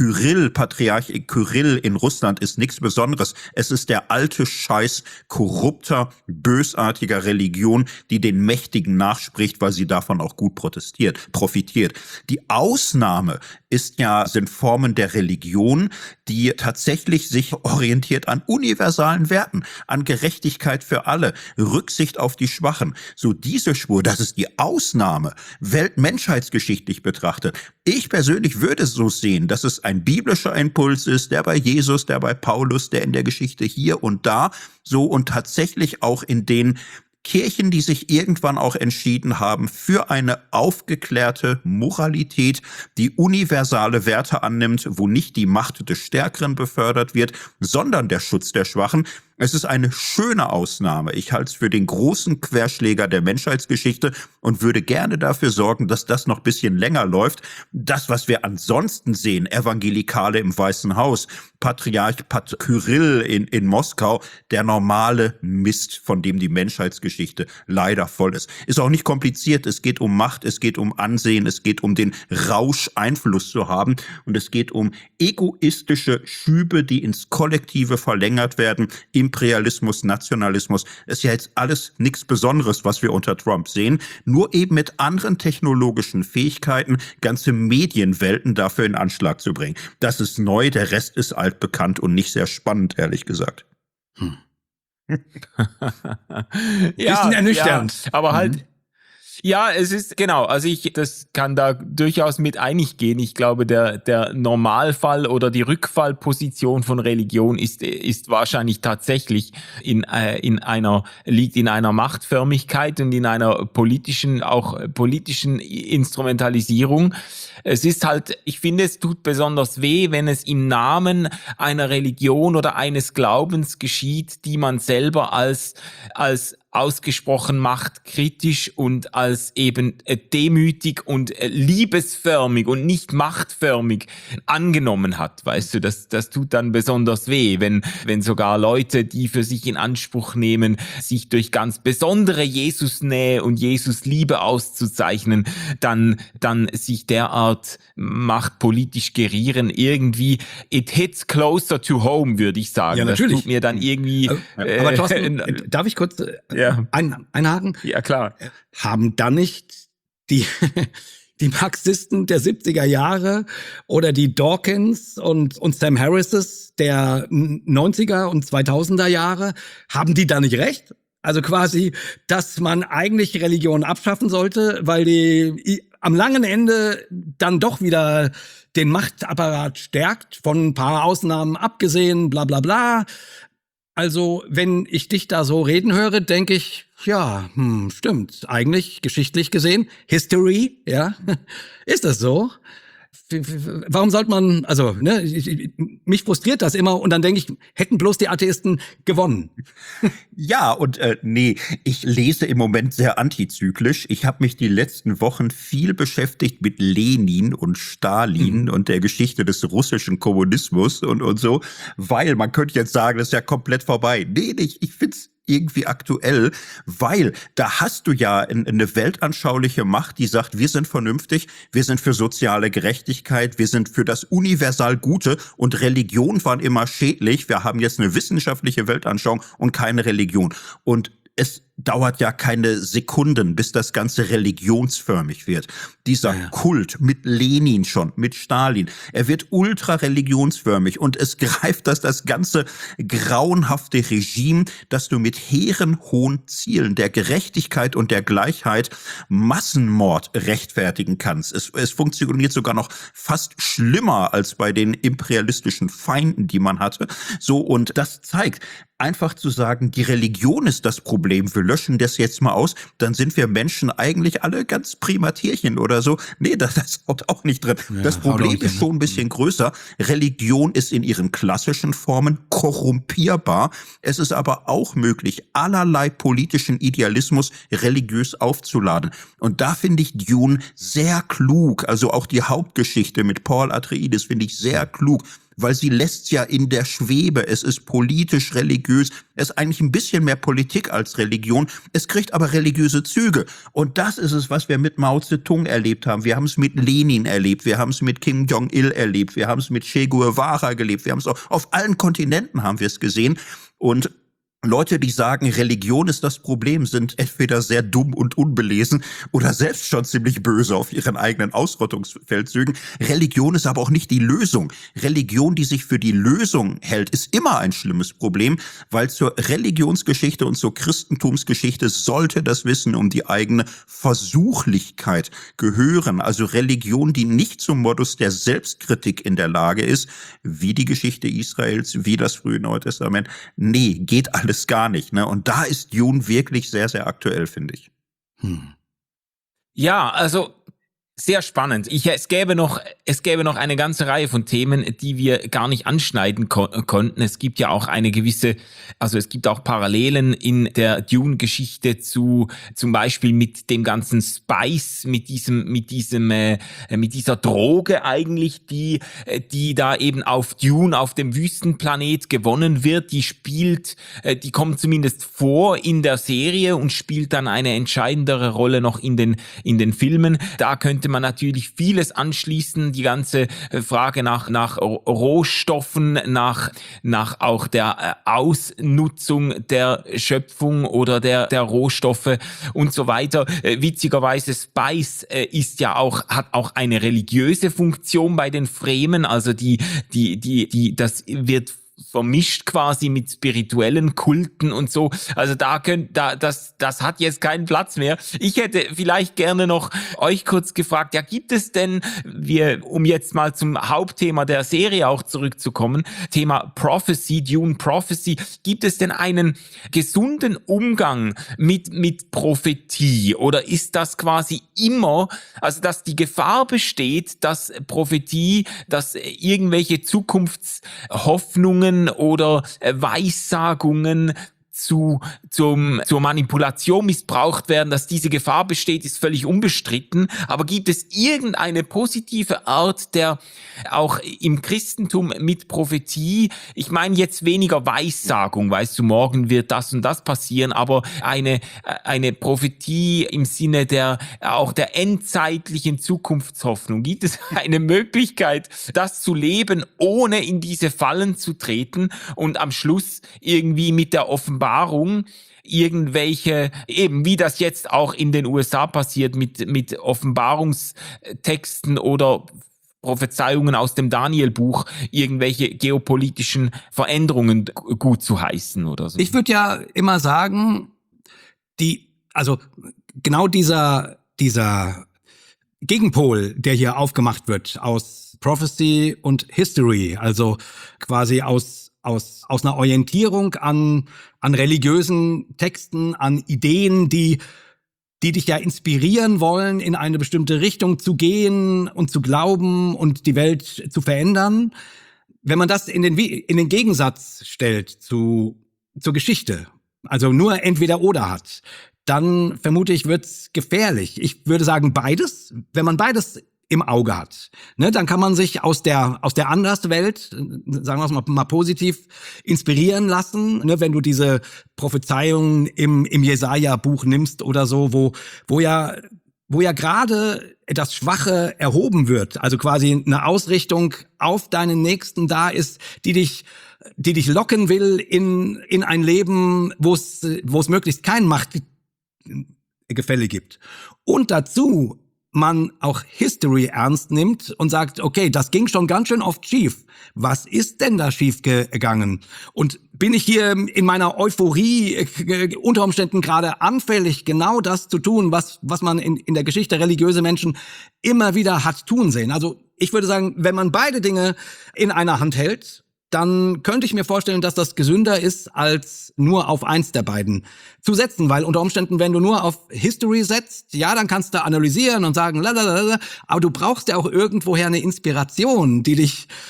Speaker 4: Patriarch Kyrill in Russland ist nichts Besonderes. Es ist der alte Scheiß korrupter, bösartiger Religion, die den Mächtigen nachspricht, weil sie davon auch gut profitiert. Die Ausnahme sind Formen der Religion, die tatsächlich sich orientiert an universalen Werten, an Gerechtigkeit für alle, Rücksicht auf die Schwachen. So diese Spur, das ist die Ausnahme, weltmenschheitsgeschichtlich betrachtet. Ich persönlich würde es so sehen, dass es ein biblischer Impuls ist, der bei Jesus, der bei Paulus, der in der Geschichte hier und da, so und tatsächlich auch in den Kirchen, die sich irgendwann auch entschieden haben für eine aufgeklärte Moralität, die universale Werte annimmt, wo nicht die Macht des Stärkeren befördert wird, sondern der Schutz der Schwachen. Es ist eine schöne Ausnahme. Ich halte es für den großen Querschläger der Menschheitsgeschichte und würde gerne dafür sorgen, dass das noch ein bisschen länger läuft. Das, was wir ansonsten sehen, Evangelikale im Weißen Haus, Patriarch Kyrill in Moskau, der normale Mist, von dem die Menschheitsgeschichte leider voll ist. Ist auch nicht kompliziert. Es geht um Macht, es geht um Ansehen, es geht um den Rausch, Einfluss zu haben und es geht um egoistische Schübe, die ins Kollektive verlängert werden. Imperialismus, Nationalismus, ist ja jetzt alles nichts Besonderes, was wir unter Trump sehen, nur eben mit anderen technologischen Fähigkeiten ganze Medienwelten dafür in Anschlag zu bringen. Das ist neu, der Rest ist altbekannt und nicht sehr spannend, ehrlich gesagt.
Speaker 3: Bisschen ernüchternd.
Speaker 2: Ja, aber halt, Ja, es ist, genau, also das kann da durchaus mit einig gehen. Ich glaube, der Normalfall oder die Rückfallposition von Religion ist wahrscheinlich tatsächlich liegt in einer Machtförmigkeit und in einer politischen Instrumentalisierung. Es ist halt, ich finde, es tut besonders weh, wenn es im Namen einer Religion oder eines Glaubens geschieht, die man selber als ausgesprochen machtkritisch und als eben demütig und liebesförmig und nicht machtförmig angenommen hat. Weißt du, das tut dann besonders weh, wenn sogar Leute, die für sich in Anspruch nehmen, sich durch ganz besondere Jesusnähe und Jesusliebe auszuzeichnen, dann sich derart machtpolitisch gerieren. Irgendwie, it hits closer to home, würde ich sagen.
Speaker 3: Ja, natürlich.
Speaker 2: Das tut mir dann irgendwie...
Speaker 3: Aber Thorsten, darf ich kurz einhaken?
Speaker 2: Ja, klar.
Speaker 3: Haben dann nicht die Marxisten der 70er Jahre oder die Dawkins und Sam Harrises der 90er und 2000er Jahre, haben die da nicht recht? Also quasi, dass man eigentlich Religion abschaffen sollte, weil die am langen Ende dann doch wieder den Machtapparat stärkt, von ein paar Ausnahmen abgesehen, bla bla bla. Also, wenn ich dich da so reden höre, denke ich, ja, stimmt. Eigentlich, geschichtlich gesehen, History, ja, ist das so? Warum sollte man, also, ne, mich frustriert das immer und dann denke ich, hätten bloß die Atheisten gewonnen.
Speaker 4: Ja, und nee, ich lese im Moment sehr antizyklisch. Ich habe mich die letzten Wochen viel beschäftigt mit Lenin und Stalin und der Geschichte des russischen Kommunismus und so, weil man könnte jetzt sagen, das ist ja komplett vorbei. Nee, nicht, ich find's irgendwie aktuell, weil da hast du ja eine weltanschauliche Macht, die sagt, wir sind vernünftig, wir sind für soziale Gerechtigkeit, wir sind für das universal Gute und Religion waren immer schädlich. Wir haben jetzt eine wissenschaftliche Weltanschauung und keine Religion. Und es dauert ja keine Sekunden, bis das Ganze religionsförmig wird. Dieser Kult mit Lenin schon, mit Stalin, er wird ultra religionsförmig und es greift das ganze grauenhafte Regime, dass du mit hehren hohen Zielen der Gerechtigkeit und der Gleichheit Massenmord rechtfertigen kannst. Es funktioniert sogar noch fast schlimmer als bei den imperialistischen Feinden, die man hatte. So, und das zeigt, einfach zu sagen, die Religion ist das Problem, wir löschen das jetzt mal aus, dann sind wir Menschen eigentlich alle ganz prima Tierchen oder so. Nee, das haut auch nicht drin. Ja, das Problem ist schon ein bisschen größer. Religion ist in ihren klassischen Formen korrumpierbar. Es ist aber auch möglich, allerlei politischen Idealismus religiös aufzuladen. Und da finde ich Dune sehr klug. Also auch die Hauptgeschichte mit Paul Atreides finde ich sehr klug, weil sie lässt ja in der Schwebe. Es ist politisch, religiös. Es ist eigentlich ein bisschen mehr Politik als Religion. Es kriegt aber religiöse Züge. Und das ist es, was wir mit Mao Zedong erlebt haben. Wir haben es mit Lenin erlebt. Wir haben es mit Kim Jong-il erlebt. Wir haben es mit Che Guevara gelebt. Wir haben es auf allen Kontinenten haben wir es gesehen. Und Leute, die sagen, Religion ist das Problem, sind entweder sehr dumm und unbelesen oder selbst schon ziemlich böse auf ihren eigenen Ausrottungsfeldzügen. Religion ist aber auch nicht die Lösung. Religion, die sich für die Lösung hält, ist immer ein schlimmes Problem, weil zur Religionsgeschichte und zur Christentumsgeschichte sollte das Wissen um die eigene Versuchlichkeit gehören. Also Religion, die nicht zum Modus der Selbstkritik in der Lage ist, wie die Geschichte Israels, wie das frühe Neue Testament. Nee, geht alles gar nicht, ne? Und da ist Dune wirklich sehr, sehr aktuell, finde ich.
Speaker 2: Ja, also sehr spannend. Es gäbe noch eine ganze Reihe von Themen, die wir gar nicht anschneiden konnten. Es gibt ja auch es gibt auch Parallelen in der Dune-Geschichte zum Beispiel mit dem ganzen Spice, mit dieser Droge eigentlich, die da eben auf Dune, auf dem Wüstenplanet gewonnen wird. Die kommt zumindest vor in der Serie und spielt dann eine entscheidendere Rolle noch in den Filmen. Da könnte man natürlich vieles anschließen, die ganze Frage nach Rohstoffen, nach auch der Ausnutzung der Schöpfung oder der Rohstoffe und so weiter. Witzigerweise Spice hat auch eine religiöse Funktion bei den Fremen, also das wird vermischt quasi mit spirituellen Kulten und so. Also das hat jetzt keinen Platz mehr. Ich hätte vielleicht gerne noch euch kurz gefragt, ja, gibt es denn, um jetzt mal zum Hauptthema der Serie auch zurückzukommen, Thema Prophecy, Dune Prophecy, gibt es denn einen gesunden Umgang mit Prophetie, oder ist das quasi immer, also dass die Gefahr besteht, dass Prophetie, dass irgendwelche Zukunftshoffnungen oder Weissagungen zur Manipulation missbraucht werden, dass diese Gefahr besteht, ist völlig unbestritten. Aber gibt es irgendeine positive Art der auch im Christentum mit Prophetie, ich meine jetzt weniger Weissagung, weißt du, morgen wird das und das passieren, aber eine Prophetie im Sinne der endzeitlichen Zukunftshoffnung? Gibt es eine Möglichkeit, das zu leben, ohne in diese Fallen zu treten und am Schluss irgendwie mit der Offenbarung irgendwelche, eben wie das jetzt auch in den USA passiert, mit Offenbarungstexten oder Prophezeiungen aus dem Daniel-Buch, irgendwelche geopolitischen Veränderungen gut zu heißen oder so?
Speaker 3: Ich würde ja immer sagen, genau dieser Gegenpol, der hier aufgemacht wird aus Prophecy und History, also quasi aus einer Orientierung an religiösen Texten, an Ideen, die dich ja inspirieren wollen, in eine bestimmte Richtung zu gehen und zu glauben und die Welt zu verändern. Wenn man das in den Gegensatz stellt zur Geschichte, also nur entweder oder hat, dann vermute ich, wird's gefährlich. Ich würde sagen beides. Wenn man beides im Auge hat, ne, dann kann man sich aus der Anderswelt, sagen wir es mal positiv, inspirieren lassen, ne, wenn du diese Prophezeiungen im Jesaja-Buch nimmst oder so, wo ja gerade das Schwache erhoben wird, also quasi eine Ausrichtung auf deinen Nächsten da ist, die dich locken will in ein Leben, wo es möglichst kein Machtgefälle gibt. Und dazu man auch History ernst nimmt und sagt, okay, das ging schon ganz schön oft schief. Was ist denn da schief gegangen? Und bin ich hier in meiner Euphorie unter Umständen gerade anfällig, genau das zu tun, was man in der Geschichte religiöse Menschen immer wieder hat tun sehen? Also ich würde sagen, wenn man beide Dinge in einer Hand hält, dann könnte ich mir vorstellen, dass das gesünder ist, als nur auf eins der beiden zu setzen. Weil unter Umständen, wenn du nur auf History setzt, ja, dann kannst du analysieren und sagen, lalalala, aber du brauchst ja auch irgendwoher eine Inspiration, die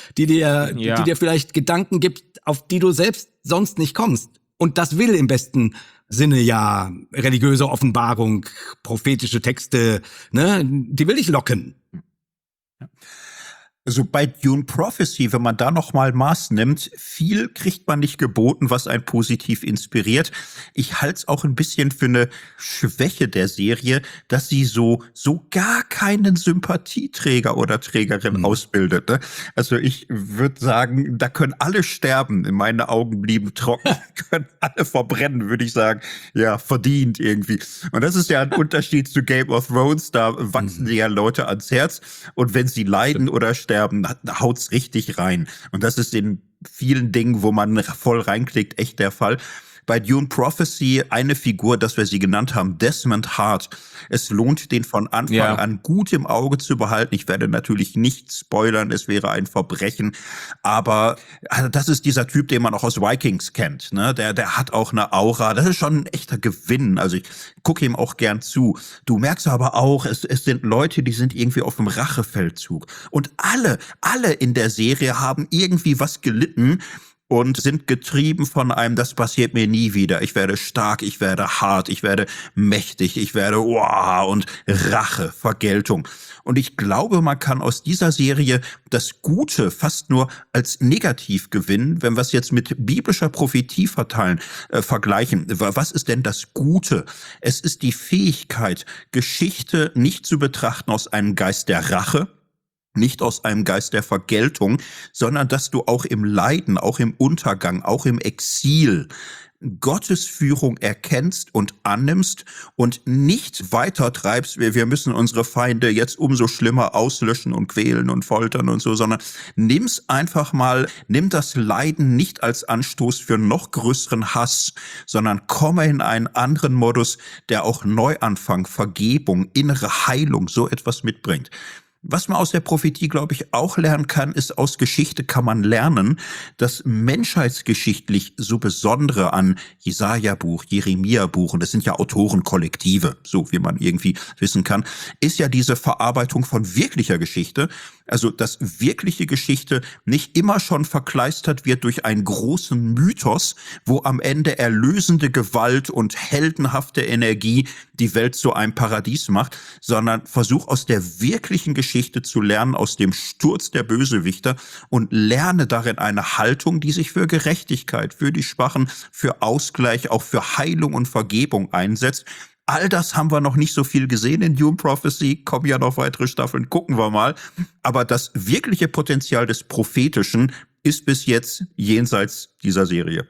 Speaker 3: dir vielleicht Gedanken gibt, auf die du selbst sonst nicht kommst. Und das will im besten Sinne ja religiöse Offenbarung, prophetische Texte, ne, die will dich locken.
Speaker 4: Ja. Also bei Dune Prophecy, wenn man da nochmal Maß nimmt, viel kriegt man nicht geboten, was einen positiv inspiriert. Ich halte es auch ein bisschen für eine Schwäche der Serie, dass sie so gar keinen Sympathieträger oder Trägerin ausbildet. Ne? Also ich würde sagen, da können alle sterben. In meinen Augen blieben trocken, können alle verbrennen, würde ich sagen. Ja, verdient irgendwie. Und das ist ja ein Unterschied zu Game of Thrones. Da wachsen die ja Leute ans Herz. Und wenn sie leiden oder sterben, haut's richtig rein. Und das ist in vielen Dingen, wo man voll reinklickt, echt der Fall. Bei Dune Prophecy eine Figur, dass wir sie genannt haben, Desmond Hart. Es lohnt, den von Anfang an gut im Auge zu behalten. Ich werde natürlich nicht spoilern, es wäre ein Verbrechen. Aber also das ist dieser Typ, den man auch aus Vikings kennt. Ne? Der hat auch eine Aura. Das ist schon ein echter Gewinn. Also ich gucke ihm auch gern zu. Du merkst aber auch, es sind Leute, die sind irgendwie auf dem Rachefeldzug. Und alle in der Serie haben irgendwie was gelitten und sind getrieben von einem, das passiert mir nie wieder. Ich werde stark, ich werde hart, ich werde mächtig, ich werde und Rache, Vergeltung. Und ich glaube, man kann aus dieser Serie das Gute fast nur als negativ gewinnen, wenn wir es jetzt mit biblischer Prophetie vergleichen. Was ist denn das Gute? Es ist die Fähigkeit, Geschichte nicht zu betrachten aus einem Geist der Rache, nicht aus einem Geist der Vergeltung, sondern dass du auch im Leiden, auch im Untergang, auch im Exil Gottes Führung erkennst und annimmst und nicht weiter treibst, wir müssen unsere Feinde jetzt umso schlimmer auslöschen und quälen und foltern und so, sondern nimm das Leiden nicht als Anstoß für noch größeren Hass, sondern komme in einen anderen Modus, der auch Neuanfang, Vergebung, innere Heilung, so etwas mitbringt. Was man aus der Prophetie, glaube ich, auch lernen kann, ist, aus Geschichte kann man lernen, dass menschheitsgeschichtlich so Besondere an Jesaja-Buch, Jeremia-Buch, und das sind ja Autorenkollektive, so wie man irgendwie wissen kann, ist ja diese Verarbeitung von wirklicher Geschichte. Also, dass wirkliche Geschichte nicht immer schon verkleistert wird durch einen großen Mythos, wo am Ende erlösende Gewalt und heldenhafte Energie die Welt zu einem Paradies macht, sondern versuch aus der wirklichen Geschichte zu lernen, aus dem Sturz der Bösewichter, und lerne darin eine Haltung, die sich für Gerechtigkeit, für die Schwachen, für Ausgleich, auch für Heilung und Vergebung einsetzt. All das haben wir noch nicht so viel gesehen in Dune Prophecy, kommen ja noch weitere Staffeln, gucken wir mal. Aber das wirkliche Potenzial des Prophetischen ist bis jetzt jenseits dieser Serie.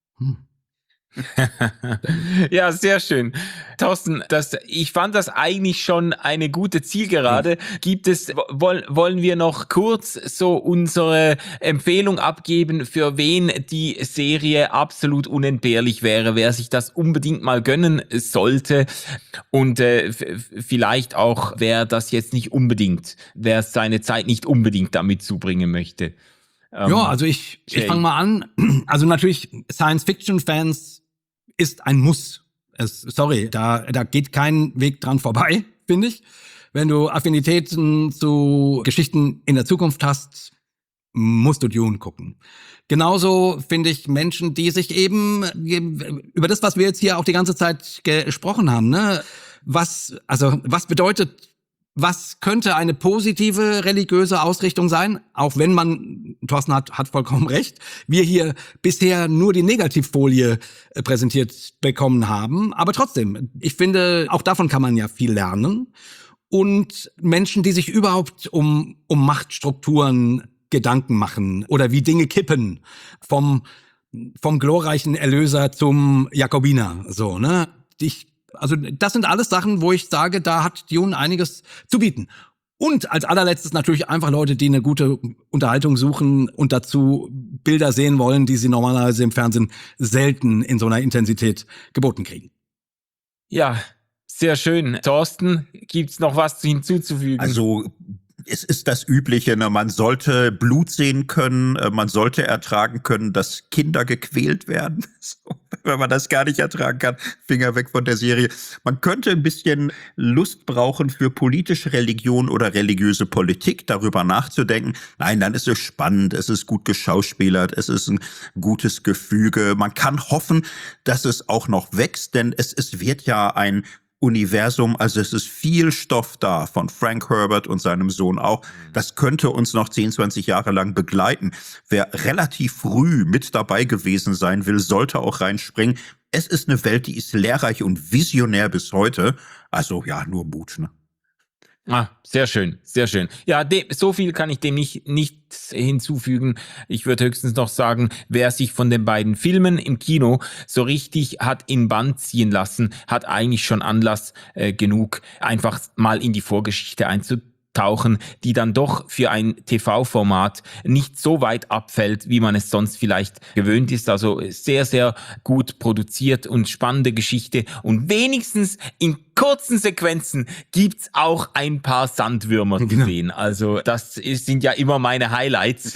Speaker 2: Ja, sehr schön. Thorsten, ich fand das eigentlich schon eine gute Zielgerade. Wollen wir noch kurz so unsere Empfehlung abgeben, für wen die Serie absolut unentbehrlich wäre, wer sich das unbedingt mal gönnen sollte, und vielleicht auch, wer seine Zeit nicht unbedingt damit zubringen möchte.
Speaker 3: Ja, also ich fange mal an. Also natürlich, Science-Fiction-Fans ist ein Muss. Da geht kein Weg dran vorbei, finde ich. Wenn du Affinitäten zu Geschichten in der Zukunft hast, musst du Dune gucken. Genauso finde ich Menschen, die sich eben über das, was wir jetzt hier auch die ganze Zeit gesprochen haben, ne? Was könnte eine positive religiöse Ausrichtung sein? Auch wenn man, Thorsten hat vollkommen recht, wir hier bisher nur die Negativfolie präsentiert bekommen haben. Aber trotzdem, ich finde, auch davon kann man ja viel lernen. Und Menschen, die sich überhaupt um Machtstrukturen Gedanken machen oder wie Dinge kippen, vom glorreichen Erlöser zum Jakobiner, so, ne? Also das sind alles Sachen, wo ich sage, da hat Dune einiges zu bieten. Und als allerletztes natürlich einfach Leute, die eine gute Unterhaltung suchen und dazu Bilder sehen wollen, die sie normalerweise im Fernsehen selten in so einer Intensität geboten kriegen.
Speaker 2: Ja, sehr schön. Thorsten, gibt's noch was hinzuzufügen?
Speaker 4: Also es ist das Übliche, ne? Man sollte Blut sehen können, man sollte ertragen können, dass Kinder gequält werden. So, wenn man das gar nicht ertragen kann, Finger weg von der Serie. Man könnte ein bisschen Lust brauchen für politische Religion oder religiöse Politik, darüber nachzudenken. Nein, dann ist es spannend, es ist gut geschauspielert, es ist ein gutes Gefüge. Man kann hoffen, dass es auch noch wächst, denn es wird ja ein Universum, also es ist viel Stoff da von Frank Herbert und seinem Sohn auch. Das könnte uns noch 10, 20 Jahre lang begleiten. Wer relativ früh mit dabei gewesen sein will, sollte auch reinspringen. Es ist eine Welt, die ist lehrreich und visionär bis heute. Also ja, nur Mut, ne?
Speaker 2: Sehr schön, sehr schön. Ja, so viel kann ich dem nicht hinzufügen. Ich würde höchstens noch sagen, wer sich von den beiden Filmen im Kino so richtig hat in Bann ziehen lassen, hat eigentlich schon Anlass genug, einfach mal in die Vorgeschichte einzutauchen, die dann doch für ein TV-Format nicht so weit abfällt, wie man es sonst vielleicht gewöhnt ist. Also sehr, sehr gut produziert und spannende Geschichte, und wenigstens in kurzen Sequenzen gibt's auch ein paar Sandwürmer zu sehen. Also das sind ja immer meine Highlights.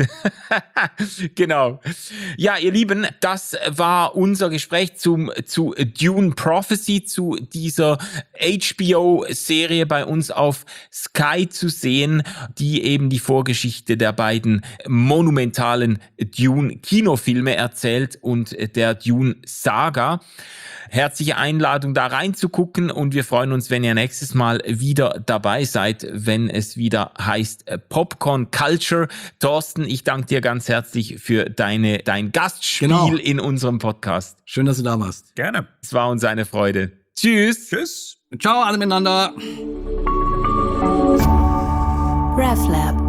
Speaker 2: Genau. Ja, ihr Lieben, das war unser Gespräch zu Dune Prophecy, zu dieser HBO-Serie bei uns auf Sky zu sehen, die eben die Vorgeschichte der beiden monumentalen Dune-Kinofilme erzählt und der Dune-Saga. Herzliche Einladung, da reinzugucken, und wir freuen uns, wenn ihr nächstes Mal wieder dabei seid, wenn es wieder heißt Popcorn Culture. Thorsten, ich danke dir ganz herzlich für dein Gastspiel in unserem Podcast.
Speaker 3: Schön, dass du da warst.
Speaker 4: Gerne.
Speaker 2: Es war uns eine Freude. Tschüss.
Speaker 4: Tschüss.
Speaker 3: Ciao alle miteinander.
Speaker 1: RefLab.